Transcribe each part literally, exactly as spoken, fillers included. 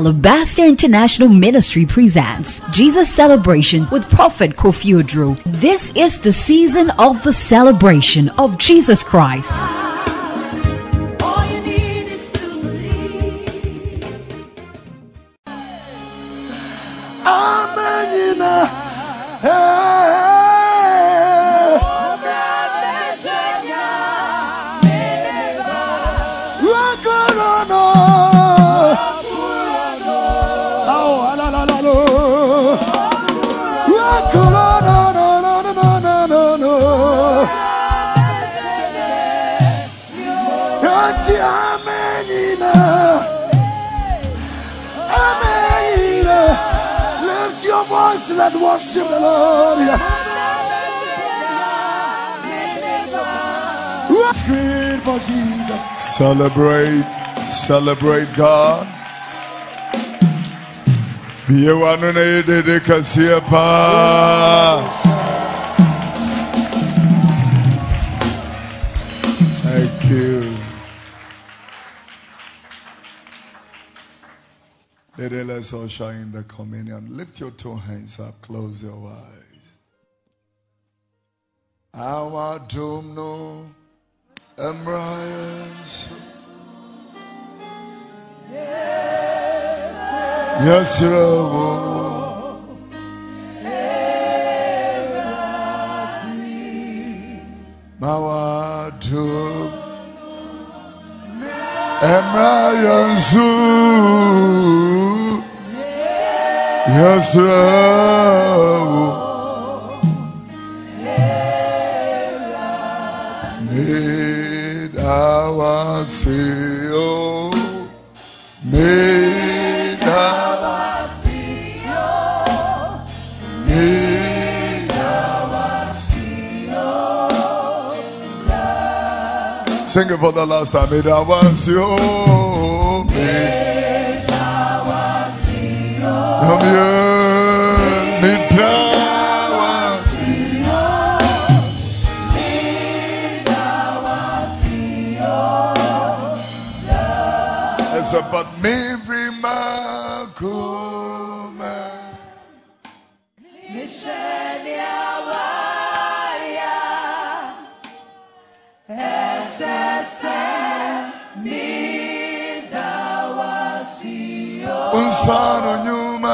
Alabaster International Ministry presents Jesus Celebration with Prophet Kofi Oduro. This is the season of the celebration of Jesus Christ. All you need is to believe. Amen. Lift your voice, let worship the Lord. Scream for Jesus. Celebrate, celebrate God. Be one de Kasiapa. Thank you. Let's all shine the communion. Lift your two hands up. Close your eyes. Our Domino Embrace. Yes, Lord. Our Domino Embrace. Yes, Lord. Made our seal, made our seal, made our seal. Sing it for the last time. Made our seal, made our seal. But every makuma Mishania waya Esese midawasio Unsano nyuma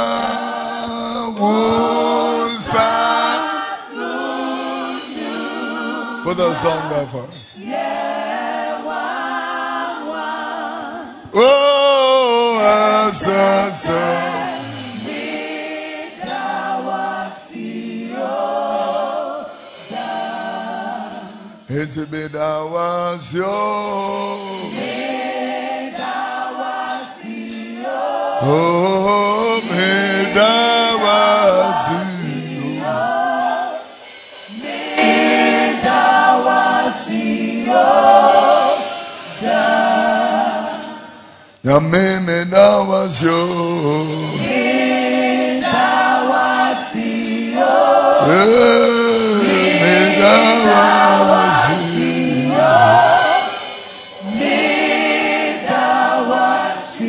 Unsano Put that song there for us. Oh, Asasa. It's a bit awasio. Oh, medawasio. Yame me da was yo, me da was yo, me da was yo, me da was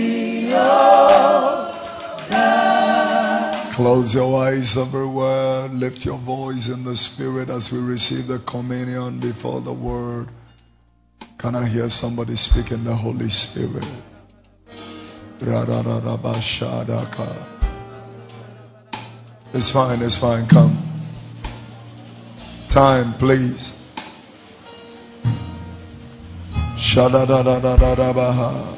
yo. Close your eyes everywhere. Lift your voice in the spirit as we receive the communion before the word. Can I hear somebody speak in the Holy Spirit? It's fine, it's fine, come. Time, please. Shadadadadadabaha.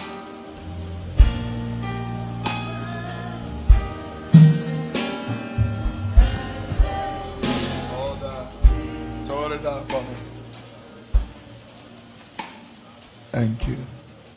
Hold that. Hold it down for me. Thank you.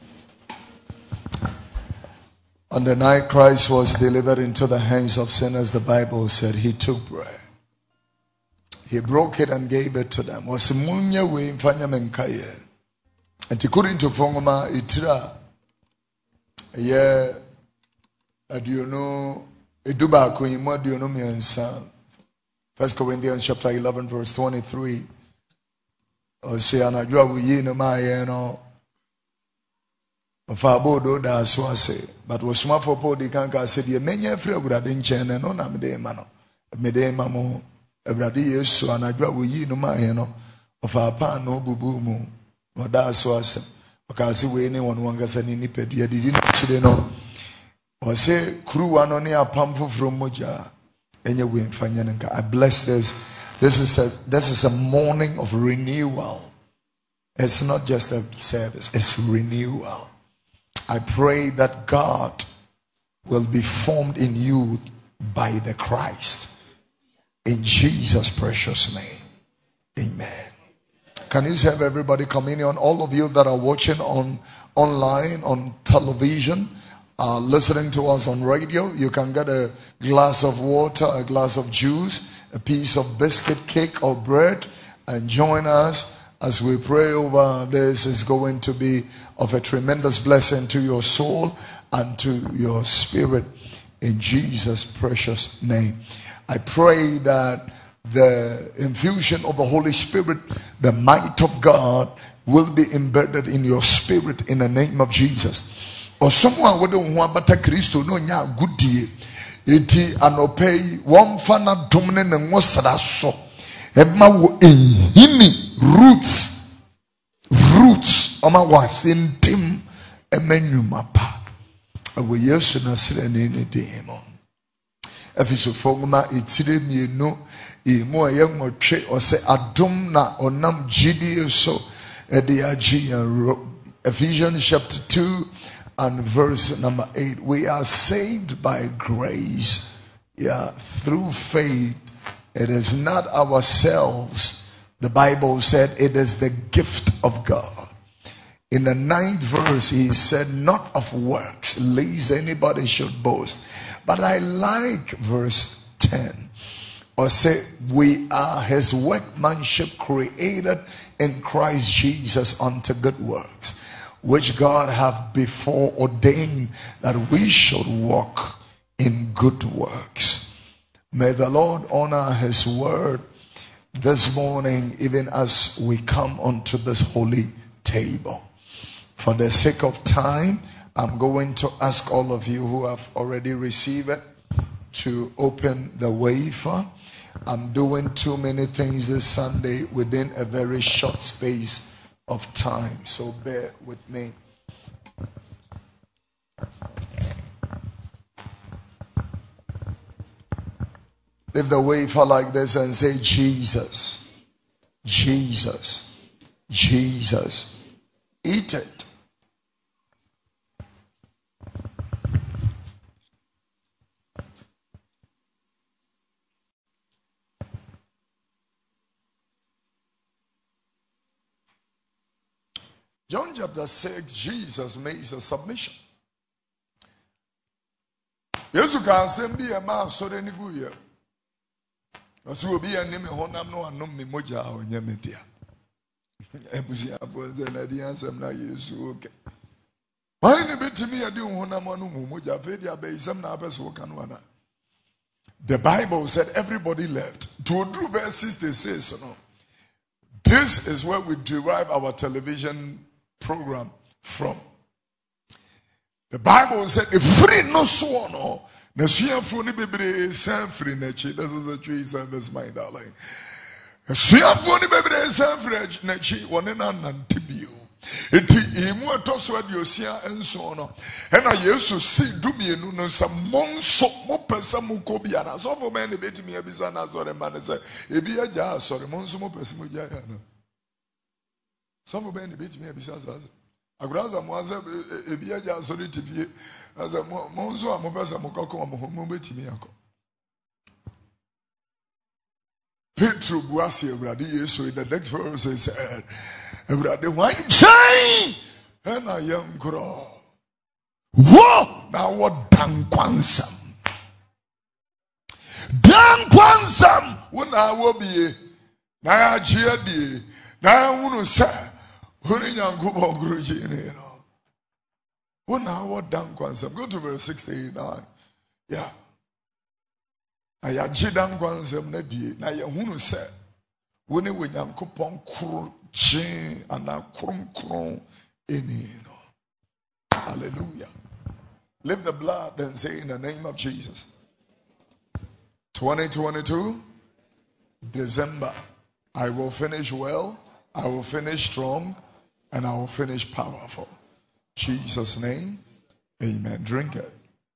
On the night Christ was delivered into the hands of sinners, the Bible said he took bread. He broke it and gave it to them. Was munya we mfanya menkaye. And he couldn't to fongoma itira. Yeah, do you know eduba ko imo do you know me ansa. First Corinthians chapter eleven verse twenty-three. O se anadwa wo yi no ma ye no. Fabo do da so ase, but was smart for podi can ka say the menya free Awurade nchen no na mede ma no. Mede ma mo Awurade Yesu anadwa wo yi no ma he no. Ofa pa no bubu mu. No da so ase. Oka say we ni won won gasa ni nipadua didi na chire no. O say kruwa no ne apam foforo moja. Enye we mfanya nka. I bless this. This is a this is a morning of renewal. It's not just a service, it's renewal. I pray that God will be formed in you by the Christ. In Jesus' precious name. Amen. Can you have everybody communion? All of you that are watching on online, on television, uh, listening to us on radio, you can get a glass of water, a glass of juice, a piece of biscuit, cake, or bread, and join us as we pray over this. Is going to be of a tremendous blessing to your soul and to your spirit in Jesus' precious name. I pray that the infusion of the Holy Spirit, the might of God, will be embedded in your spirit in the name of Jesus. Or someone would want but a Christo no nya goodie. Iti anopei one fana domine and wasadaso. Emma wo ehini roots roots oma wasin tim emenumapa. Awe Yesu na sire ne ne demon. Efiso fogma itire mienu imo ayemotwe ose adom na onam gidi so ede agi Ephesians chapter two and verse number eight. We are saved by grace, yeah, through faith. It is not ourselves. The Bible said it is the gift of God. In the ninth verse, he said, not of works, lest anybody should boast. But I like verse ten. Or say, we are his workmanship created in Christ Jesus unto good works, which God hath before ordained that we should walk in good works. May the Lord honor his word this morning, even as we come onto this holy table. For the sake of time, I'm going to ask all of you who have already received it to open the wafer. I'm doing too many things this Sunday within a very short space of time, so bear with me. Lift the wafer like this and say, Jesus, Jesus, Jesus. Eat it. John chapter six, Jesus makes a submission. Yesu can send me a man so any good year. As will be a name honam no and no me moja or Yamitia. Ebusia for the Nadians and now Yesu. Okay. Why in a bit to me I do honamanu moja fedia bay some nabas wokanwana. The Bible said everybody left. To do verse sixty says, no. This is where we derive our television program from. The Bible said the free no so no. This is a tree service, my darling. Iti imu atoswa diosia enso no ena Yesu si dumi enu no samonso mo pesa mu ko bia na so for me betimi abisa na sore ma ne se ebi aja sore monso mo pesa mu ja ya na so for me betimi abisa sa aguraza mo aza ebi aja sore tivie aza monso a mo pesa mo kokko mo mo betimi akọ Petro buasi Ewurade Yesu in the next verse said Ewurade wan chain and I am grow. What now? What dan kwansam? Dan kwansam. When I will be na ajia di na wunu sa wunu nyankubo guruji ni no. When I what dan kwansam? Go to verse sixty-nine. Yeah. Ayaji dan kwansam na di na ya wunu sa wunu we nyankupon kuru Jin and a krum krum in Hallelujah. Lift the blood and say, in the name of Jesus. twenty twenty-two, December, I will finish well, I will finish strong, and I will finish powerful. Jesus' name, amen. Drink it.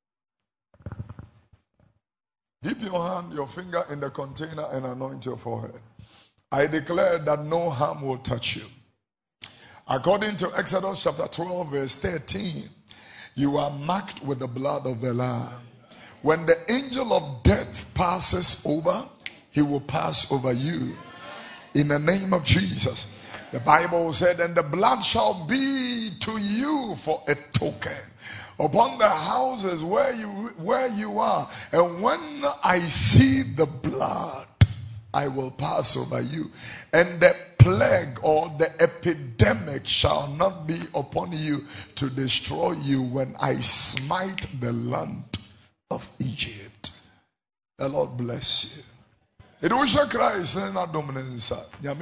Dip your hand, your finger in the container and anoint your forehead. I declare that no harm will touch you. According to Exodus chapter twelve, verse thirteen, you are marked with the blood of the Lamb. When the angel of death passes over, he will pass over you. In the name of Jesus. The Bible said, and the blood shall be to you for a token upon the houses where you where you are. And when I see the blood, I will pass over you. And the plague or the epidemic shall not be upon you to destroy you when I smite the land of Egypt. The Lord bless you. It was a Christ and a dominance.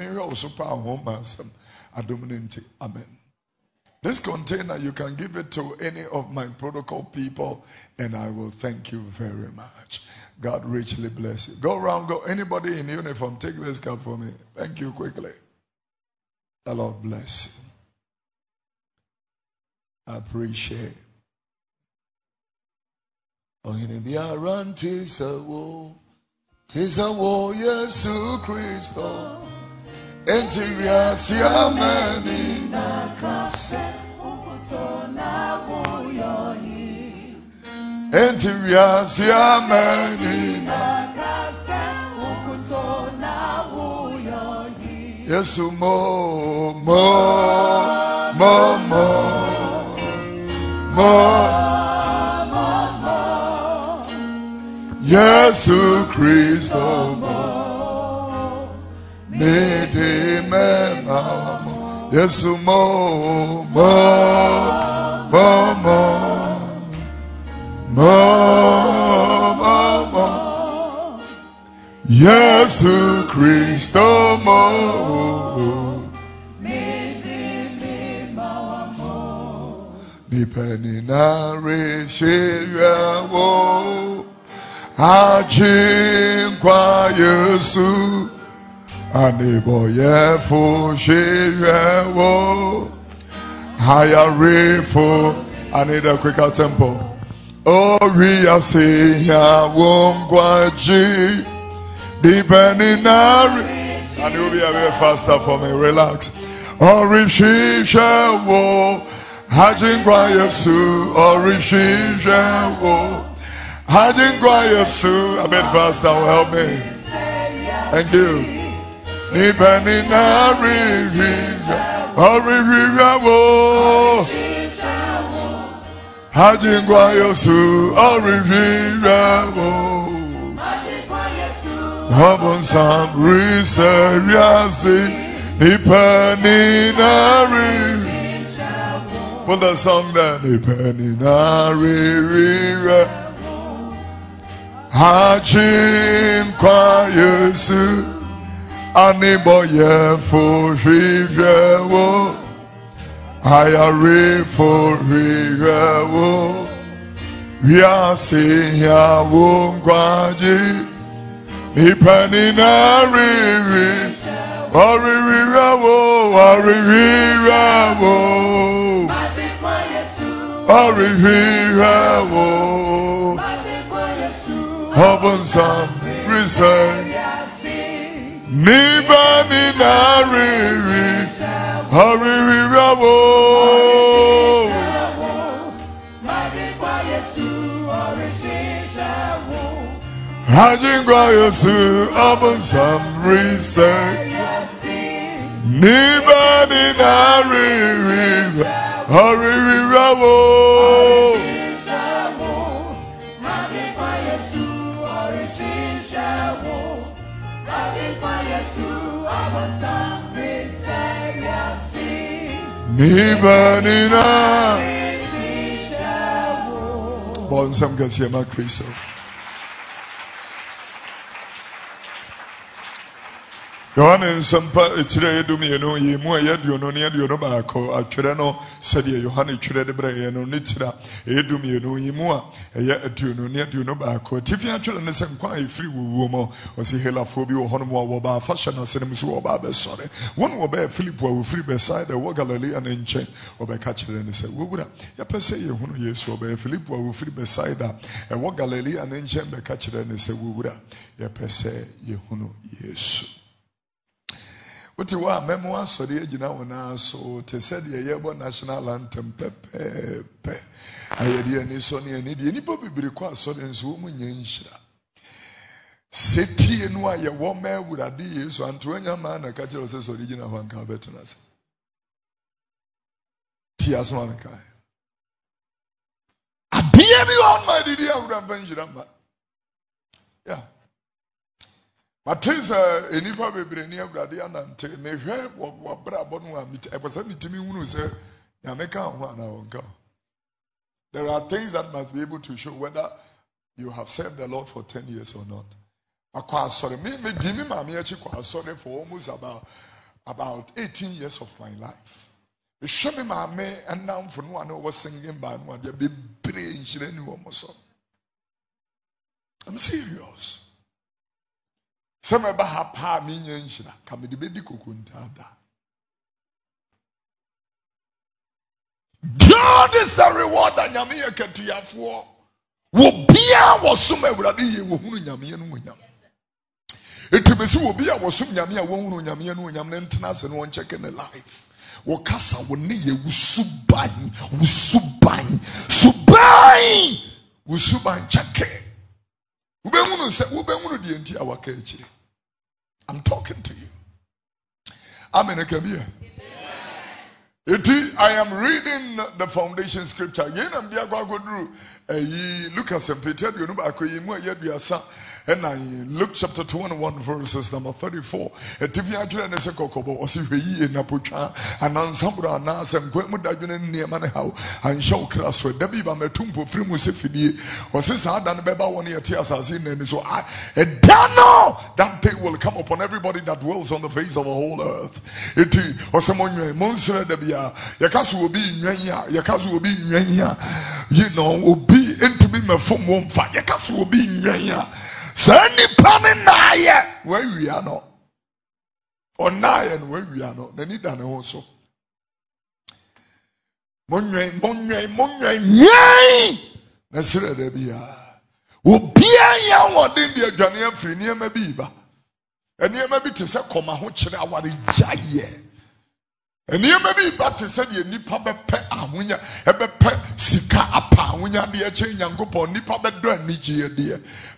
Amen. This container, you can give it to any of my protocol people, and I will thank you very much. God richly bless you. Go around, go. Anybody in uniform, take this cup for me. Thank you quickly. The Lord bless you. I appreciate. Oh, in the around Tisa wo, Tisa wo, Yesu Christo, Entiria siameni nakase, ukutona wo yoyi. Entiria siameni nakase, ukutona wo yoyi. Yesu mo mo mo mo mo. Yesu Christo mo mede me mama. Yesu mo mo mo mo mo mo mo. Yesu Christo mo mede me mama. Ni peni na re sheria wo. Ajinkwa Yesu Aniboye fo sheyewo Hayarefo. I need a quicker tempo. Oria se ya wongwaji Dibeninari. And you'll be a bit faster for me. Relax. Orishisha wo Ajinkwa Yesu Orishisha wo Hajingwa Yesu, a bit faster will help me. Thank you. Nipeni na rivisha, orivisha wo. Hajingwa Yesu, orivisha wo. Habon sam riseriasi, nipeni na rivisha. Put the song there. Nipeni na rivisha. Hajinkwa Yesu Aniboye fo rirewo Ayare fo rirewo Riase ya wongwaji Nipeni na riri Oririrewo Oririrewo Oririrewo Open some reason. Nibani nariri, hariri rabo. Hajingwa Yesu, open some reason. Nibani nariri, hariri rabo. Nibanina Bonsam Gasiama Kristo. Yohane Sampa, it's ready to me, you know, ye more yet, you know, near the Yonobaco, a Chirano, said ye, Yohane Chirade Bray, no Nitira, Edum, you know, ye more, a yet, you know, near the Yonobaco. Tiffy actually, and some quite free woman, or see Helaphobia, Honomo, Waba, fashion, or Senemus, or Baba, sorry. One will bear Philip, will free beside the Wagalali and in chain, or by catching and say, we would have, ya say, you know, yes, or bear Philip, will free beside that, and Wagalali and in chain by catching and say, we would have, ya say, you know, yes. What you are, memoir, so the age now, so to said the Yabo national anthem, Pepe. I had the Anisoni and Indian, any probably require sudden's woman Yansha. City and why a woman would have been so Antonia man, a catcher was original one carbetinus. Tias Monica. A dear me on my dear, I would have ventured. Yeah. But is a nipa bebre ni awurade anante me hwe wo bra bonu amit e kwasa mitimi hunu se nyameka ho ana wonka. There are things that must be able to show whether you have served the Lord for ten years or not. Akwa sorry me me di me ma me achi kwa sorry for almost about about eighteen years of my life. Me hwe me ma me enam for no one was singing by no dey bebre nhire ni wo mo so. I'm serious. Some eba ha pa mi nyenhyira ka me de bedi kokunta da. God is a rewarder nyame ye ketuafo. Wo bia wo som awurade ye wo hunu nyame no nyam. Etubesi wo bia wo som nyame a wo hunu nyame no nyam ne ntena se no won check in life. Wo kasa wo ne ye wusuban, wusuban, suban, wusuban check. I'm talking to you. Amen. I am reading the foundation scripture. Lucas and Peter, you know, and I Luke chapter twenty-one, verses number thirty-four. And if you are trying to say, Kokobo, or see ye in Napucha, and Ansambra, Nas, and Quemudajan near Manahau, and show Crass with Debiba Metumpo, Frimusifidi, or since I done Beba one year tears as in, and so I, and Dano, that day will come upon everybody that dwells on the face of the whole earth. It or someone, Monsieur Debia, Yakasu will be in Yanya, Yakasu will be in Yanya, you know, will be into me, my phone won't fight, Yakasu will be in Yanya. Sani pane na ye where we are not. Or na ye where we are not. Then it done also. Monye monye monye nyai. Na sire de bia. Obia ya wodin de adwane afri ne ma bi ba. Ene ma bi te se koma ho kire aware jaye. Ene ma bi ba te se de nipa be pe ahonya e be pe sika apa ahonya de e che nyankopon nipa be do anigye de.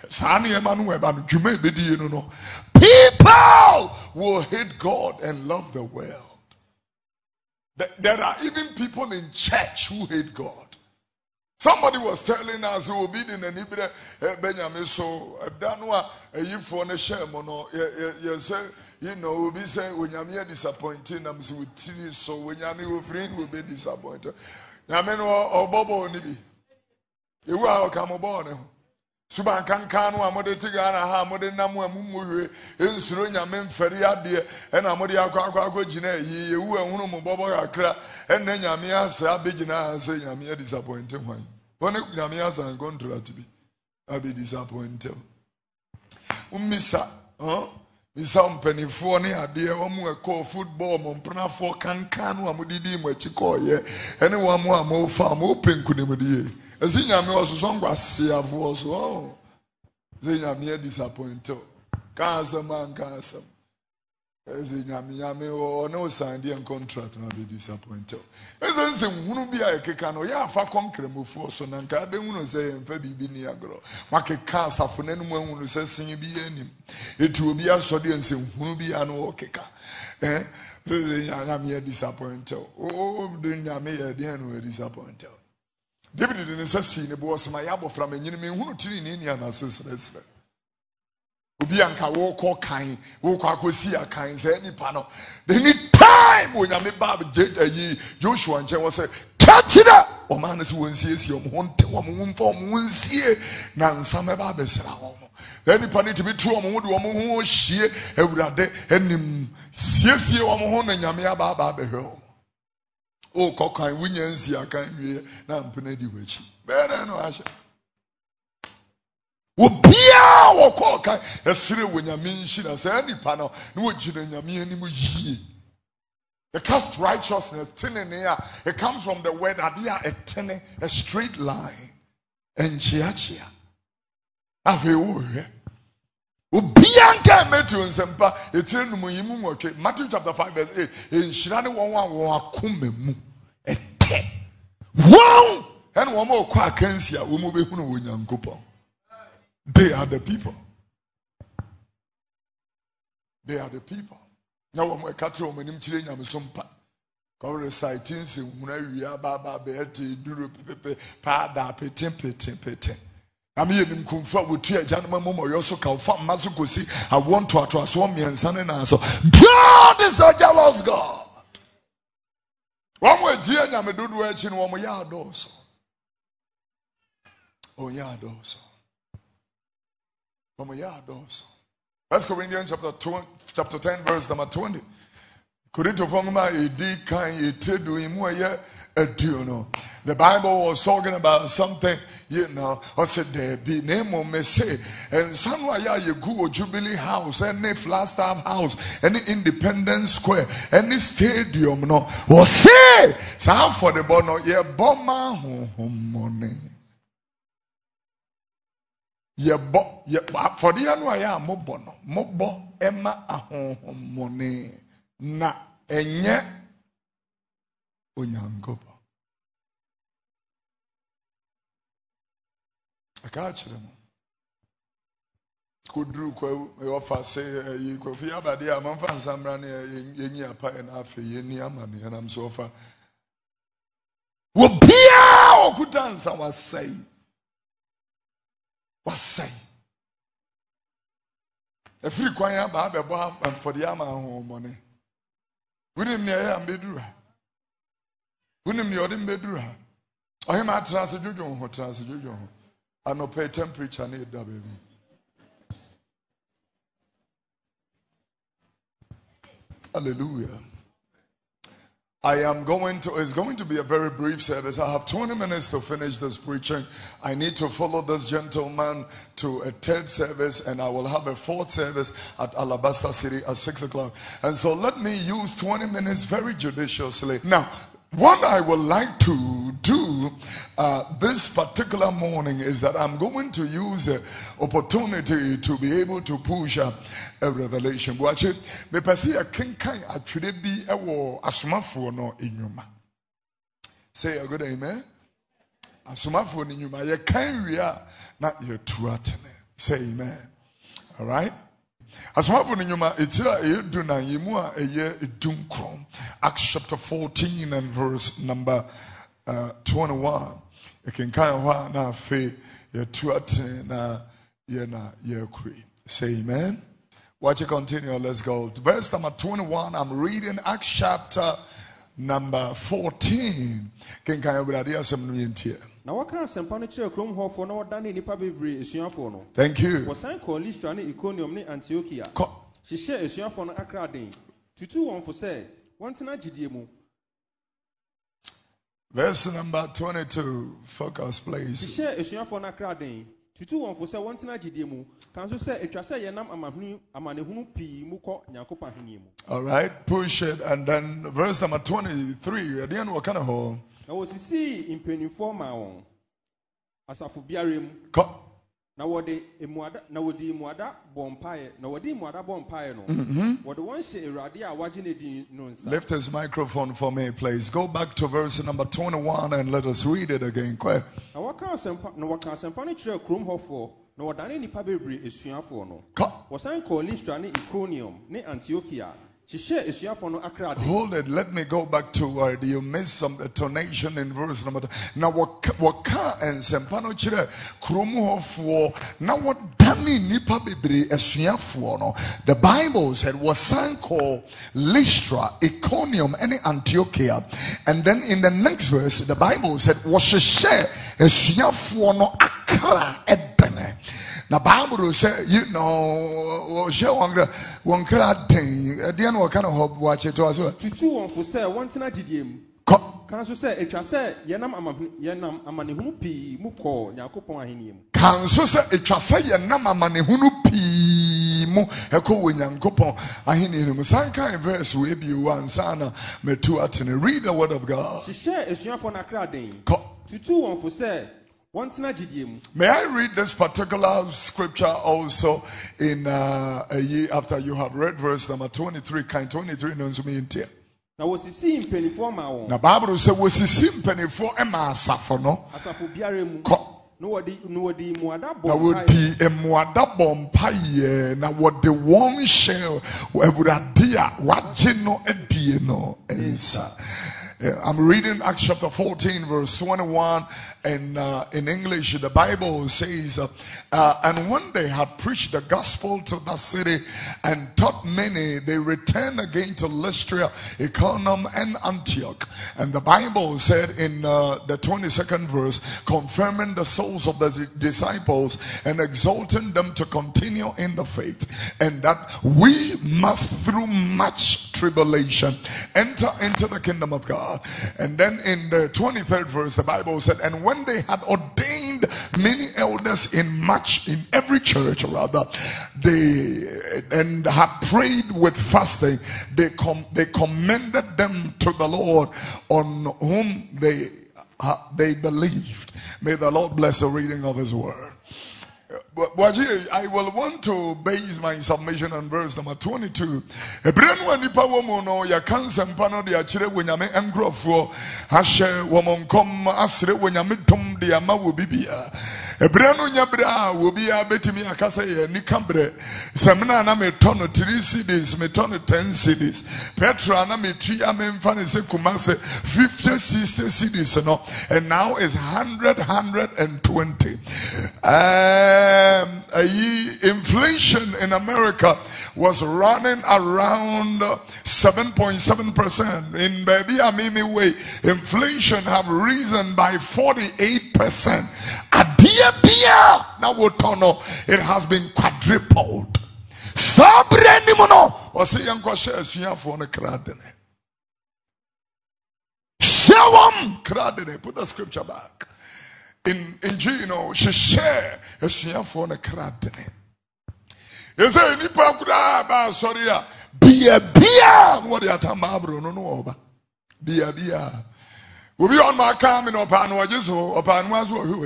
People will hate God and love the world. There are even people in church who hate God. Somebody was telling us who be in an Ibra Benjamin so Danwa you for a share mono you say you know we say when you're disappointed I'm so so when you're friend will be disappointed. Yamen or Bobo Nibi. You are come born. Suban kan kanu amode tigana ha amode namu amumuwe ensuro nyame mfari ade e na amode akwa akwa akwa gina yi ewu ehunu mu bobo akra e na nyame asa abegina asa nyame disappointed hwan woni nyame asa contract bi abi disappointed ummisa oh misa mpanifo ne ade e omu ekọ football mo mpanafo kan kanu amodidi mu achiko ye ene wo amu amofa mo penkunimudie Zinyame was so ngwase avo so zinyame disappointed cancer man cancer zinyame nyame o no sign the contract na be disappointed ezense hunu bia ekeka no ya afa konkremofu so na nka be hunu se emfa bibi ni agro makeka asafo nanu mu hunu se sin bi anim etu obi asode ense hunu bia no okeka eh zinyame disappointed o zinyame ye de no disappointed. David didn't say, "Ne boss my yabo from a enemy who tini ni na sesre." Obi anka wo ko kan, wo kwa kosi akan say ni pa no. The any time when you bab Joshua nche was say, "Catch it up." O man is won sie sie o mo honte o mo mfa o mo nsie na nsame ba besra ho. Any penny to be true, would woman who she every day and him see woman who and Yamia Baba Behel. Oh, cockine, winyancy, I can't hear now. Penedy witch. Better no Asha. Wobia or cockine, a city when you mean she has any panel, no children, Yami any muji. The cast righteousness, tin in here, it comes from the word adia, a ten, a straight line. And chiachia. Afe wo hwe. Obianka metu nsempa etire no muyimu nwotwe. Matthew chapter five verse eight. Enhyira ne won wa won akoma mu. Ete. Won! And won ma okwa akansia wo mu behunu wo Nyankopon. They are the people. They are the people. Now wo mo katre wo manim kire Nyamesompa. Go reciting se huna wi aba be ete duro pepe pa da petem petem petem. I mean, in Kumfa with two gentlemen, you also come from Masukosi. I want to address one man, son and answer. God is a jealous God. One way, dear, I'm a good word in one yard also. Oh, yard also. One yard also. First Corinthians chapter two, chapter ten, verse number twenty. Korinto fongma edi kan etedu imu aye aduno. The Bible was talking about something, you know, I said there be name of me say and somewhere you go Jubilee House, any Flagstaff House, any Independence Square, any stadium, no, or say so for the bono ye bomber money. Ye bo ye for the annual ya mobono, mobo emma a money. Na enye Onyankopa. I catch them. Could do offer say you could feel about the amount of Samran in your pie and half a year near money, and I'm so far. Will be our good answer was say. Was say. A free quiet barber and for the amount money. Wouldn't me a bedroom? Wouldn't me order bedroom? I am at Transajujon or Transajujon. I no pay temperature need that baby. Hallelujah. I am going to, it's going to be a very brief service. I have twenty minutes to finish this preaching. I need to follow this gentleman to a third service, and I will have a fourth service at Alabaster City at six o'clock. And so let me use twenty minutes very judiciously. Now, what I would like to do uh, this particular morning is that I'm going to use the opportunity to be able to push up a revelation. Watch it. Me pasi a kinkai actually be a war asumafo no inyuma. Say a good amen. Asumafo no inyuma. Ye kan wia na ye tuatene. Say amen. All right. As one for the Numa, it's a Duna Yimua a year Dunkrom. Acts chapter fourteen and verse number uh, twenty-one. You can kind of na fe ye tuate na ye na ye kri. Say amen. Watch it continue. Let's go. Verse number twenty-one. I'm reading Acts chapter number fourteen. Can kind of ready as some new here. Now what kind of sempane chere krom ho for no dan nipa bebre esuafo no. Thank you. Was sign call Lystra ne Iconium ne Antiochia. She share esuafo no akra den. Tutu won for say, want na gidie mu. Verse number twenty-two. Focus please. She share esuafo no akra den. Tutu won for say want na gidie mu. Kan so say etwa say yenam amahunu amanehunu pi mu ko Nyankopon aheni mu. All right, push it, and then verse number twenty-three. At the end what kind of hole? Now was see in penny for my own as a fubiarim. Now what the emuada, now what the muada bompire, now what the muada bompire no. What the one say radia watching it no. Lift his microphone for me, please. Go back to verse number twenty-one and let us read it again. Quick. Now what can some no what can some furniture chrome ho for no what any pabebre is for no. Was I call Lystra ne Iconium ne Antiochia. Hold it. Let me go back to where you missed some tonation in verse number two. Now what what can and sempano chire krumu for now what dani nipa bebre esuafo no. The Bible said was sang called Lystra, Iconium, and Antiochia. And then in the next verse the Bible said was share esuafo no akra edene. Now Bible say you know share one one crowd thing. At the end what kind of hope watch it was what? Tutu one for say one tina jidiem. Can so say etwa say yenam amahunu yenam amanehunu pi mu ko Nyankopon aheniem. Can so say etwa say yenam amanehunu pi mu eko we Nyankopon aheniem. San kan verse we bi one sana me two atene read the word of God. She share esuafo na kra den. Tutu one for say may I read this particular scripture also in uh, a year after you have read verse number twenty-three? Kind twenty-three knows me in here. Now was he seeing penny for my Now Bible says was he seeing penny for Emma Safono? Asafo biaremu. No wadi no wadi muada bomb. Na wadi emuada bomb na wadi one shell weburadia wajino edieno ensa. I'm reading Acts chapter fourteen, verse twenty-one, and uh, in English, the Bible says, uh, uh, and when they had preached the gospel to the city and taught many, they returned again to Lystra, Iconium, and Antioch. And the Bible said in uh, the twenty-second verse, confirming the souls of the disciples and exalting them to continue in the faith, and that we must, through much tribulation, enter into the kingdom of God. And then in the twenty-third verse, the Bible said, and when they had ordained many elders in much, in every church rather, they and had prayed with fasting, they com- they commended them to the Lord, on whom they uh, they believed. May the Lord bless the reading of His word. I will want to base my submission on verse number twenty-two. Ebren wani pa womo no ya kansa mpano de akire wonyame enkrofo ahye womonkom asire wonyame tom de ama wo bibia. Ebren no nyabra wo bia betimi akasa ye nikambre semna na metono three cedis metono ten cedis petra na metri amemfa ne se kumase fifty sixty cedis no, and now is one hundred one hundred twenty. uh Um, uh, inflation in America was running around seven point seven percent. In baby Amimi way, inflation have risen by forty-eight percent. Adia bia na wotono, it has been quadrupled. Sabreni mono wasi yanko share suya for ne kradene. Shawam kradene. Put the scripture back. In in you know, she share a share for the cradene. Is there any pakura ba sorry ya be a beer what ya tamabro no no oba be a beer. We be on my coming up and what just upon was who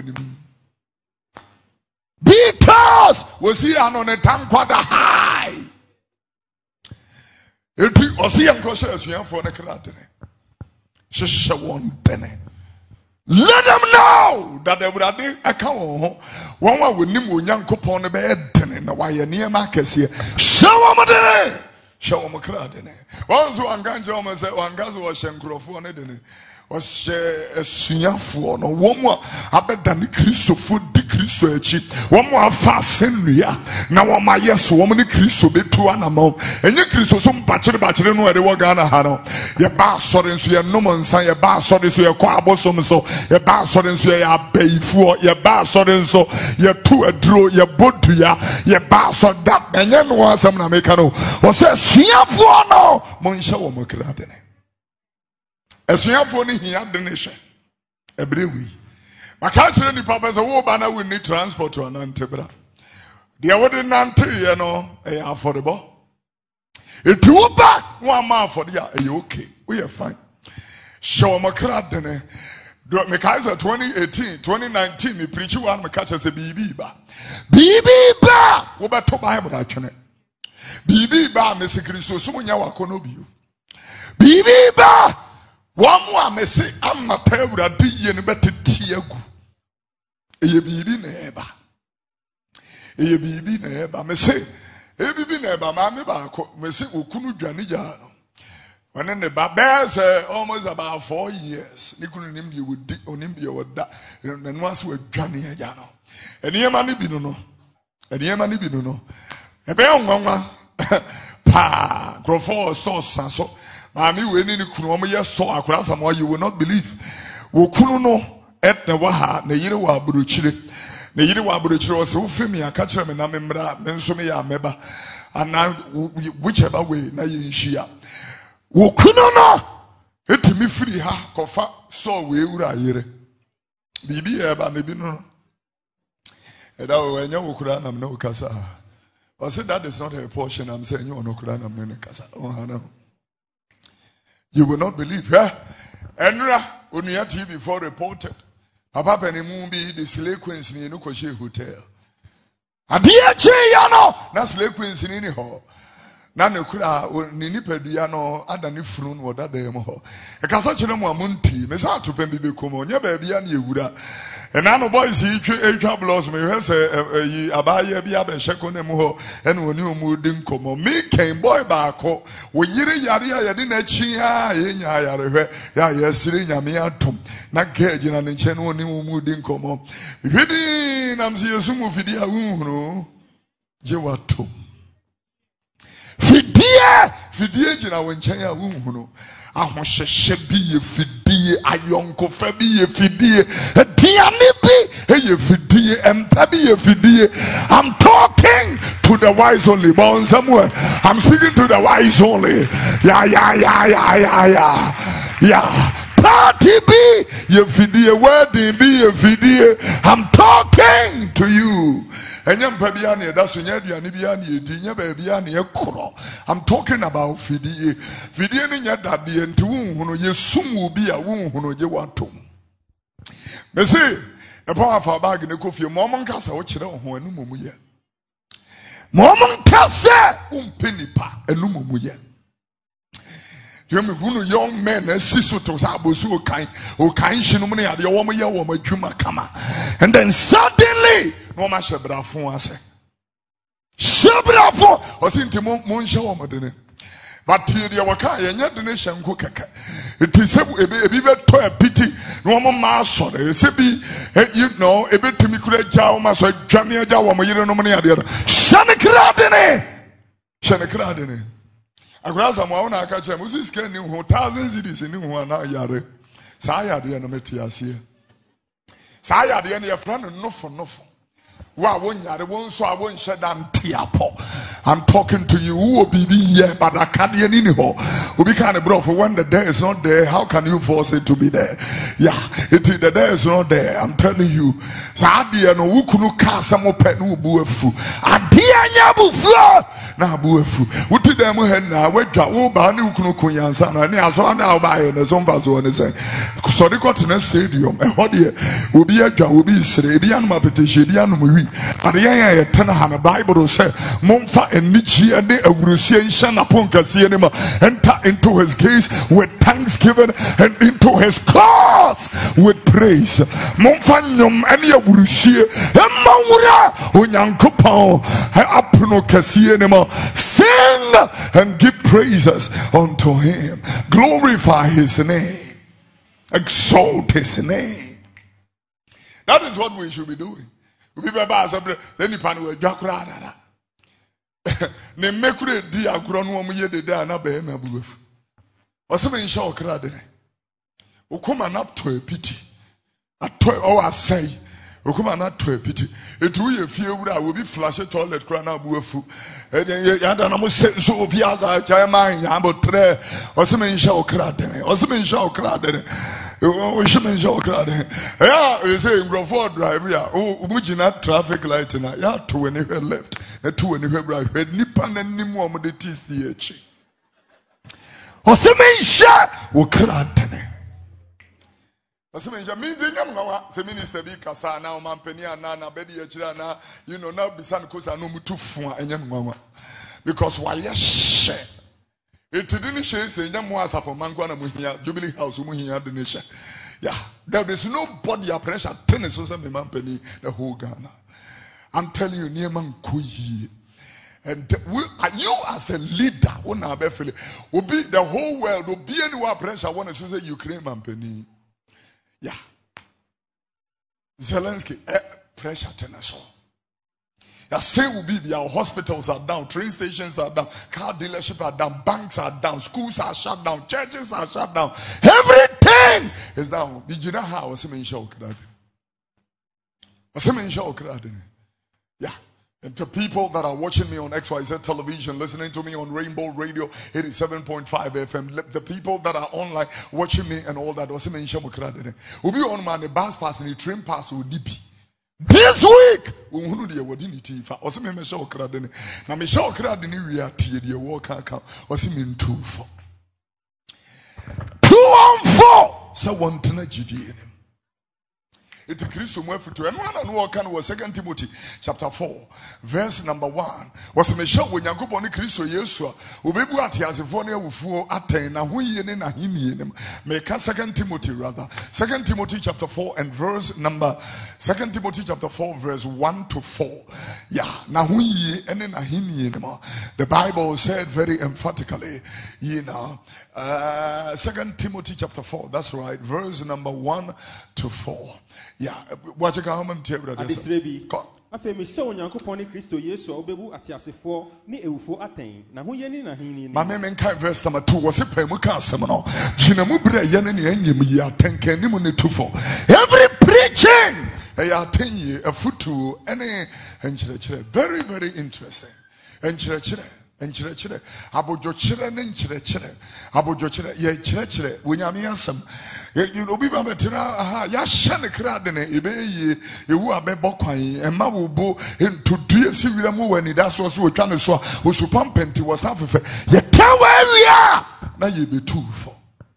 because was he on a tank quite high. It was he and cautious for the cradene. She shall want penny. Let them know that they would have a cow. One would name Nyankopon the bed, and why you're near Marcus here. Show them a day. Show them a crowd in it. Once one ganjo said, one gas was Shankrofone, didn't it? Was a senior for no one more. I bet than the Christo food decrease search. One more fast Henrya. Now, my yes, woman, the Christo be two and a month. And your Christo, some bachelor bachelor, no, they were gonna have your bass sorry, so your no man say your bass sorry, so your quabosom, so your bass sorry, so your bay for your bass sorry, so your two a draw, your boat to ya, your bass or that, and then was some Americano. Was a senior for no, Monsha Womakradene. As you have only here the nation every week. My country any purpose of banner will need transport to an antebra. The awarded nante, you know, a affordable. It two back one month for the are you okay? We are fine. Show my crowd then. Me Kaiser twenty eighteen, twenty nineteen, me preach one me catch as a B B ba. B B ba! Wo ba to Bible that chene. B B ba me se Kristo so munya wa kono biu. B B ba! One more may say, I'm a pewra D and better tiagu. A baby neighbor. A baby neighbor may say, a baby neighbor, mammy barco, may say, Ukunu Janijano. When in the Babes almost about four years, Nikun him you would Onimbia would that, and once with Johnny Jano. And Yemani Binuno, and Yemani Binuno. A bear mama, pa, grow four stores, so. Mami we ni kunu omo yes store akura samo you will not believe. Wo kunu no et na wa ha na yire wa buruchire. ne yiri wa abrochire o se wo femi aka kire me na me mra me nso me ya meba ana whichever way na ye nhia wo kuno no etimi free ha kofa store we ewura yere bibi e ba ne bi no eda o enya wo kura na me na ukasa I said that is not a portion. I'm saying you are not kura na me na kasa oh you will not believe eh enra onuya T V before reported papa penimu bi the slay queens ni no kwahye hotel ade achi ya no na slay queens ni ni ho na ne kura ni nipadua no adane funu no dada em ho e kasa kire mu amunti me sa atopem bi bekomo nya ba bia na ewura e na no boys yi twa etwa blows me hwe se yi abaye bia be hyeko ne mu ho e na oni omu di nkomo me ken boy ba ko wo yire yare ya yede na chi ha ye nya yare hwe ya yesire nyame atom na geji na ne nche no oni omu di nkomo hwedi na mzi yesu mu fidi a hunhuru je watom fidie fidie jina wenchen ya hunhunu ahohhehye bi ye fidie ayonko fa bi ye fidie diane bi ye fidie empa bi ye fidie. I'm talking to the wise only bon somewhere. I'm speaking to the wise only. Yeah yeah yeah yeah yeah yeah yeah party bi ye fidie wedding bi ye fidie. I'm talking to you. I'm talking about fidie. Fidie ni nya dade enti wunhunu yesumu bi a wunhunu je watom. Me say, e pa afa bag ne kofie mo mo nkasa wo kire ho anu momu ye. Mo mo nkasa umpenipa anu momu ye. You me who young men and sisu to sabosu kind who kind shinumuni at your woman ya woman juma kama. And then suddenly no ma shebrafon ase. Shebrafon o sinti mon show modene. But here you waka yenya donation ko kaka. It is ebi be to a pity no ma so dey se bi you know ebi timi kura jaw ma so dwame agya wo mo yire no ne ade. Shane kradene. Shane kradene. Agraza mo na aka chem usi scan ni ho thousand cities ni ho na yare sa yade no meti ase sa yade no ye fra no nofo nofo wa wonyare won so a won hyedan tiapo. I'm talking to you who will be here but I can't hear any ho obi kan bro for when the day is not there how can you force it to be there? Yeah, it is the day is not there. I'm telling you sa ade no wukunu ka asamo pe no bu afu ade anya bufu na bu afu wuti dem he na wadwa wo ba ne wukunu kunyansa na ne aso na ba ye ne so mfa so ne say so de got na stadium e ho de obi adwa obi isre ebi anuma petition ebi anuma wi ade yan ye tena ha na Bible say momfa enichi ade awurusie nsha na ponkasie ne ma enter into his gates with thanksgiving and into his courts with praise. Momfa nyom ene awurusie emawura onyankopon apuno kasie ne ma sing and give praises unto him, glorify his name, exalt his name. That is what we should be doing. We be bad then you pan with Jacrada. Ne mekure di agro no mo ye dede ana ba ema buwef. O se me nsha okradene. O kuma na to pity. Ato o asai. O kuma na to pity. Etu ye fie wura we be flash toilet kra na buwefu. E den ya da na mo se so ofi aza cha man ya bo tre. O se me nsha okradene. O se me nsha okradene. O se me nsha okradene. Ya e say ngrofo drive ya. O mugina traffic light na ya to when he left. E to when he right. He nipa na nimu o mo de T C H. O se me nsha okradene. The minister be kasa na o mampeni ana na bedi echira na you know now bisan kosa no mutu fun enyem nwanwa because why she it didn't say say nyam asafo mango na muhia Jubilee House muhia de nation. Yeah, there is nobody a pressure ten so say me mampeni the whole Ghana. I'm telling you near man koyi. And we, you as a leader wona be feel will be the whole world will be anywhere pressure want to say Ukraine mampeni. Yeah. Zelensky, eh, pressure tennis. Yeah, say will be our hospitals are down, train stations are down, car dealerships are down, banks are down, schools are shut down, churches are shut down, everything is down. Did you know how I was saying show that? Yeah. And to people that are watching me on X Y Z television, listening to me on Rainbow Radio eighty-seven point five F M, the people that are online watching me and all that, will be on my bus pass and the train pass will be. This week, we will do what you need to. Also, me show credit. Now, me show credit. We are T D work account. Also, mean two four. Two on four. So one to na G D N. It increased from to and one and one can was Second Timothy chapter four, verse number one. Was me show when you go on the Christ Yesua, who be what he has a phone with attain na who ye na him. Make Second Timothy rather. Second Timothy chapter four and verse number Second Timothy chapter four, verse one to four. Yeah, na who ye and na him. The Bible said very emphatically, you know, uh, Second Timothy chapter four, that's right, verse number one to four. Yeah, what you can home tell brother. Afe me show Nyankopon ni Kristo Yesu obebu atiasefo ni ewufo aten na ho ye ni na hin ni. Ma me men kan verse number two was say mu ka asem no. Gina mu bre ye ne ne anyem yi aten kan ni mu ne tufo. Every preaching e ya aten yi afutu ene enchire very very interesting. Enchire enchire abojo chire ne enchire abojo chire ye chire wonyame asem you obi ba betira aha ya hye ne kra de ne ebe ye ewu abebo kwan ema wo bo entodue si wira mu wani da so so otwa ne so osupan penti was afefe ye tawa area na ye betu for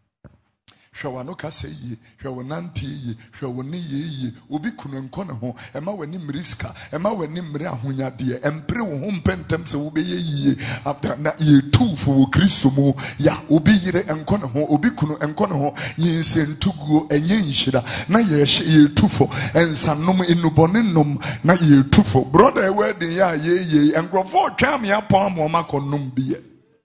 hwa no ka say ye hwa wonante ye hwa woni ye ye obi kunu enko ne ho ema wani mriska ema wani mri ahonyade empre wo ho mpentem se wo be ye ye na ye tu for Kristo mu ya obi yire enko ne ho obi kunu enko ne ho ye sentuguo enye nhira na ye ye tu for ensanom enubone nom na ye tu for brother wedding ya ye ye engrofo twa me apon mo makonom biye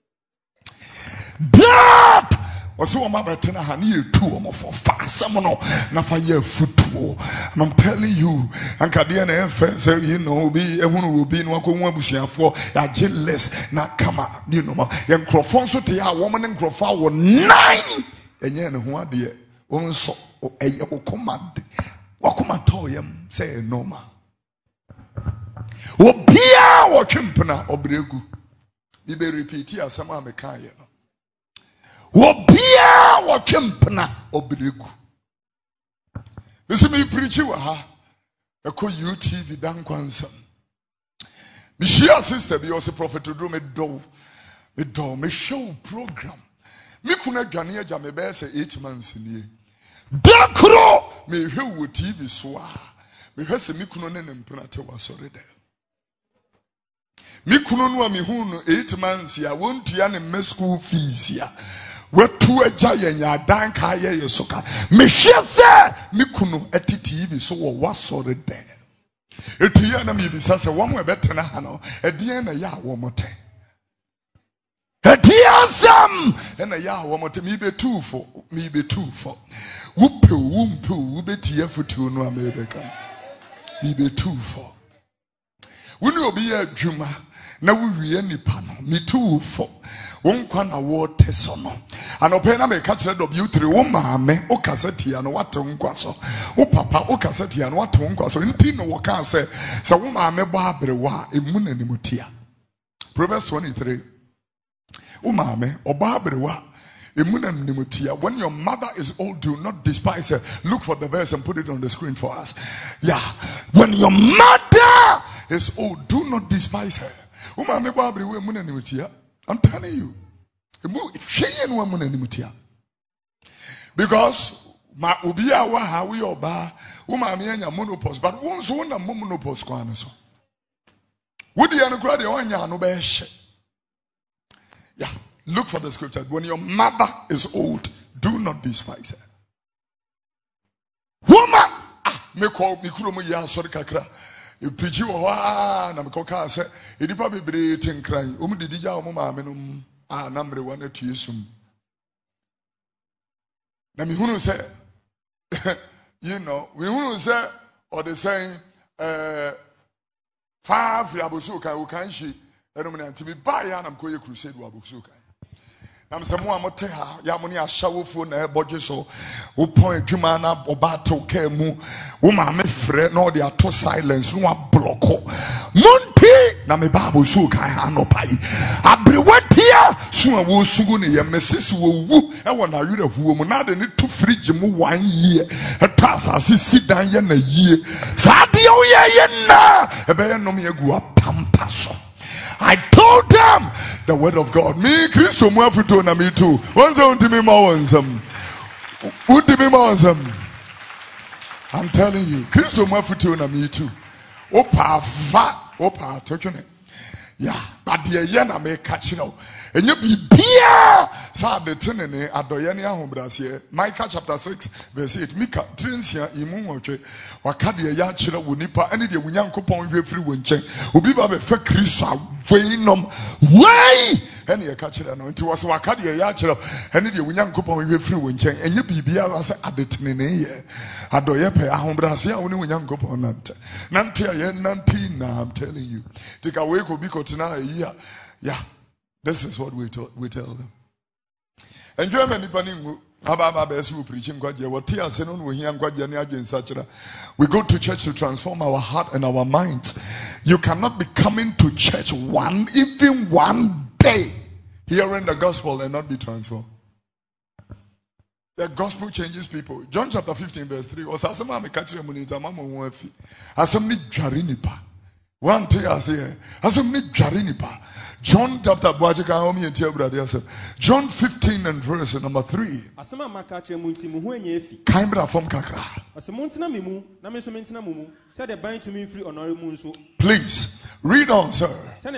that also, I'm about to have you two or for fast. Some no, na for your football. And I'm telling you, and Kadian F say, you know, be a woman will be in Wakuabusia for a jealous, not come out, you know, young Crofonso to a woman and Crofa were nine. And yen who are dear, one so a command. Wakumatoyam say no ma. Obia or Chimpana or Bregu. You be repeat here, some are Mekaya. Wobia wa twempna obiregu. Bisi me preach you ha. Eko U T V dan kwansam. Me share sister be also prophet to do me do. Me do me show program. Me kuna dwane agya me be say eight months nie. Dakro me hwe wo T V so a. Me hwe se me kuno ne ne mpena te wa sorry there. Me kuno no a me hu no eight months ya wontua ne me school fees ya. Wetu eja yenya dan ka ye yesoka me hwe se me kunu eti T V so wo wasore den eti ya na me bi sase wo mo ebetena ha no edien na ya wo mote eti asam na ya wo mote me be two for me be two for wo pe wo mpe wo beti afutu no amebeka me be two for woni obi ya adwuma na wo wie nipa no me two for won kwa na wo teso no anope na me ka kire W three wo maame o kaseti ya no wato nkwa so wo papa o kaseti ya no wato nkwa so nti no wo ka se se wo maame bo abrewa emu na nimutia Proverbs twenty-three wo maame obo abrewa emu na nimutia. When your mother is old, do not despise her. Look for the verse and put it on the screen for us. Yeah, when your mother is old, do not despise her. Wo maame bo abrewa emu na nimutia. I'm telling you, because my ubia wa ha we oba woman me anya monopause, but once one na monopause kwa no so wodi ya no kra de onya no be hye. Yeah, look for the scripture. When your mother is old, do not despise her. Woman, ah, me call me kuro mu ya sorry kakra. E preach wo ha na me koka se edipa bebre tinkran o mu didija o mu ma me no ah na mre wa na tuesum na me hunu se you know we hunu se or the saying eh five ya bosu kan o kan shi eno me na nti me ba ya na me ko ye crusade wa bosu kan I'm some more motea, Yamuni, a shower phone, a budget so, who point Jumana, Obato, Kemu, woman, me friend, no, they are two silence, no block. Monty, Nami Babu Suka, Hanopai. Abriwatia, soon will Suguni, and Missus Woo, and when I read of woman, I need to fridge mu one year. A task as he sit down yen a year. Sadio Yena, a bear no me a gua pampaso. I told them the word of God. Me, Christo, Mwafuto, na me too. Once on to me, Mawansam. Would be Mawansam. I'm telling you, Christo, Mwafuto, na me too. Opa, fat, opa, touching it. Yeah, but the Yana may catch you know. And you be beer. Sad tenene adoyania hombrasie. Micah chapter six, verse eight. Mika Trinsia imungoche. Wakadia yachira wunipa. Any day winyanko pon free winchen. Ubiba be fe Chrisa Wainom. Why? Any a catcher no. It was Wakadia yachira. Any day winyanko pon free winchen. And you be beer as adetenene. Adoyepe ahombrasia uni winyanko pon nante. Nante ayen nanti na. I'm telling you. Take away kubiko tina yeah. Yeah. This is what we, to, we tell them. And Germany, we go to church to transform our heart and our minds. You cannot be coming to church one, even one day, hearing the gospel and not be transformed. The gospel changes people. John chapter fifteen, verse three. One thing I say, John chapter John fifteen and verse number three. Kaimbra from Kakra. Please read on, sir.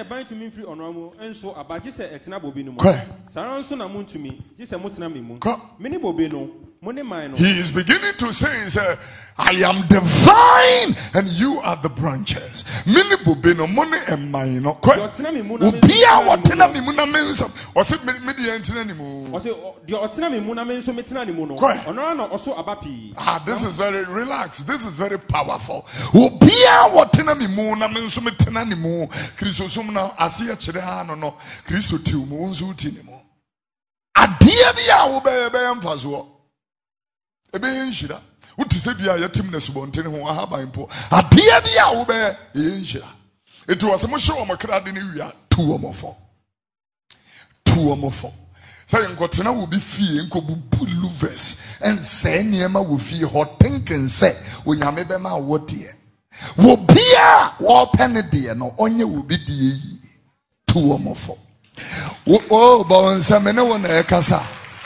He is beginning to say, sir, I am the vine and you are the branches. Mini bubino money and mine. Ubia watena mimuna mensa. Was it media antinanimu? Was it the otinami muna menso metinanimu? Ah, this is very relaxed. This is very powerful. Ubia watena mimuna menso metinanimu. Christo sumna asia chirehano no. Christo tiumu unzu tinimu. Adia bia ube be emfazo. Ebe yinshira. Uti se bia yatim ne subontene ho ahaba impo. Adia bia ube yinshira. It was a musho makradi ni wia two or more four. Two or more four. So you got to know will be fee and could be louvers and say Niema will feel hot pink and say when you maybe my what dear. Will be a war penny dear, no only will be the two or more four. Oh, but some no one a casa.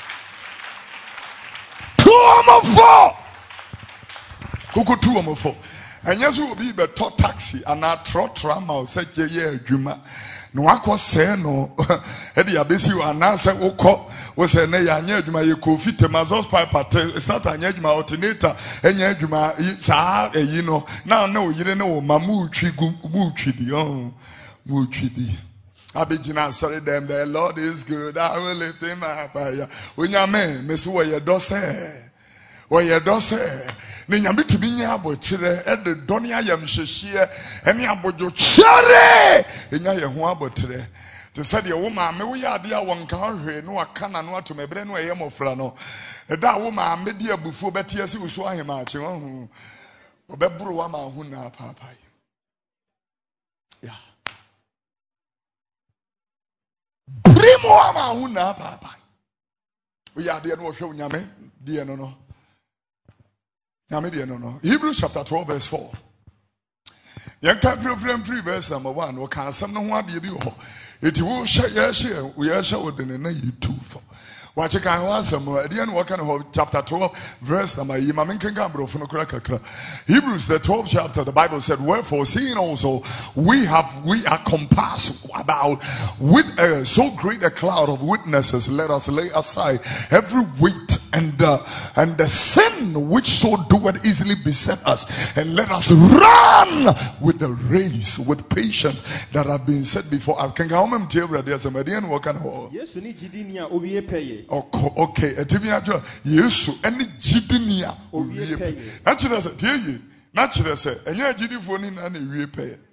Two or more four. Kuku two or more four. And yes, will be the top taxi and our trot tram or set ye ye juma. No, I was say no. Eddie Abisi and answer Oko was a nay and yeduma you could fit a mazos pipe. It's not a yeduma alternator and yeduma it's hard, you know. Now, no, you don't know Mamuchi Muchi, oh, Muchi. Abijina, sorry, them, the Lord is good. I will lift him up. When you're man, Miss Way, do say. Where you don't say, Ninyambi to be near Botire, and the Donia Yam Shishia, and Yabojo Cherry, in Yahua Botire. To say the woman, may we are dear one country, no, I cannot know to me, Breno Yamo Frano. That woman, media before Betty, as you saw him out, you know, Bebuama Huna Papa. Yeah. Primoama Huna Papa. We are dear no show Yame, dear no no. Hebrews chapter twelve, verse four. You can't feel free, verse number one. Or can some no one be you? It will share, yes, share. We are sure within a night two for. What you can answer more. At the end, what kind of chapter twelve, verse number Hebrews, the twelfth chapter, the Bible said, wherefore, seeing also we have, we are compassed about with a, so great a cloud of witnesses, let us lay aside every weight and uh, and the sin which so doeth easily beset us, and let us run with the race with patience that have been set before us. Can I come to you, there's a median what kind of yes, you need Jidinia okay, okay, a T V actual yes, any Jidinia naturally say, dear you, naturally say, and you're Jidi for any repay.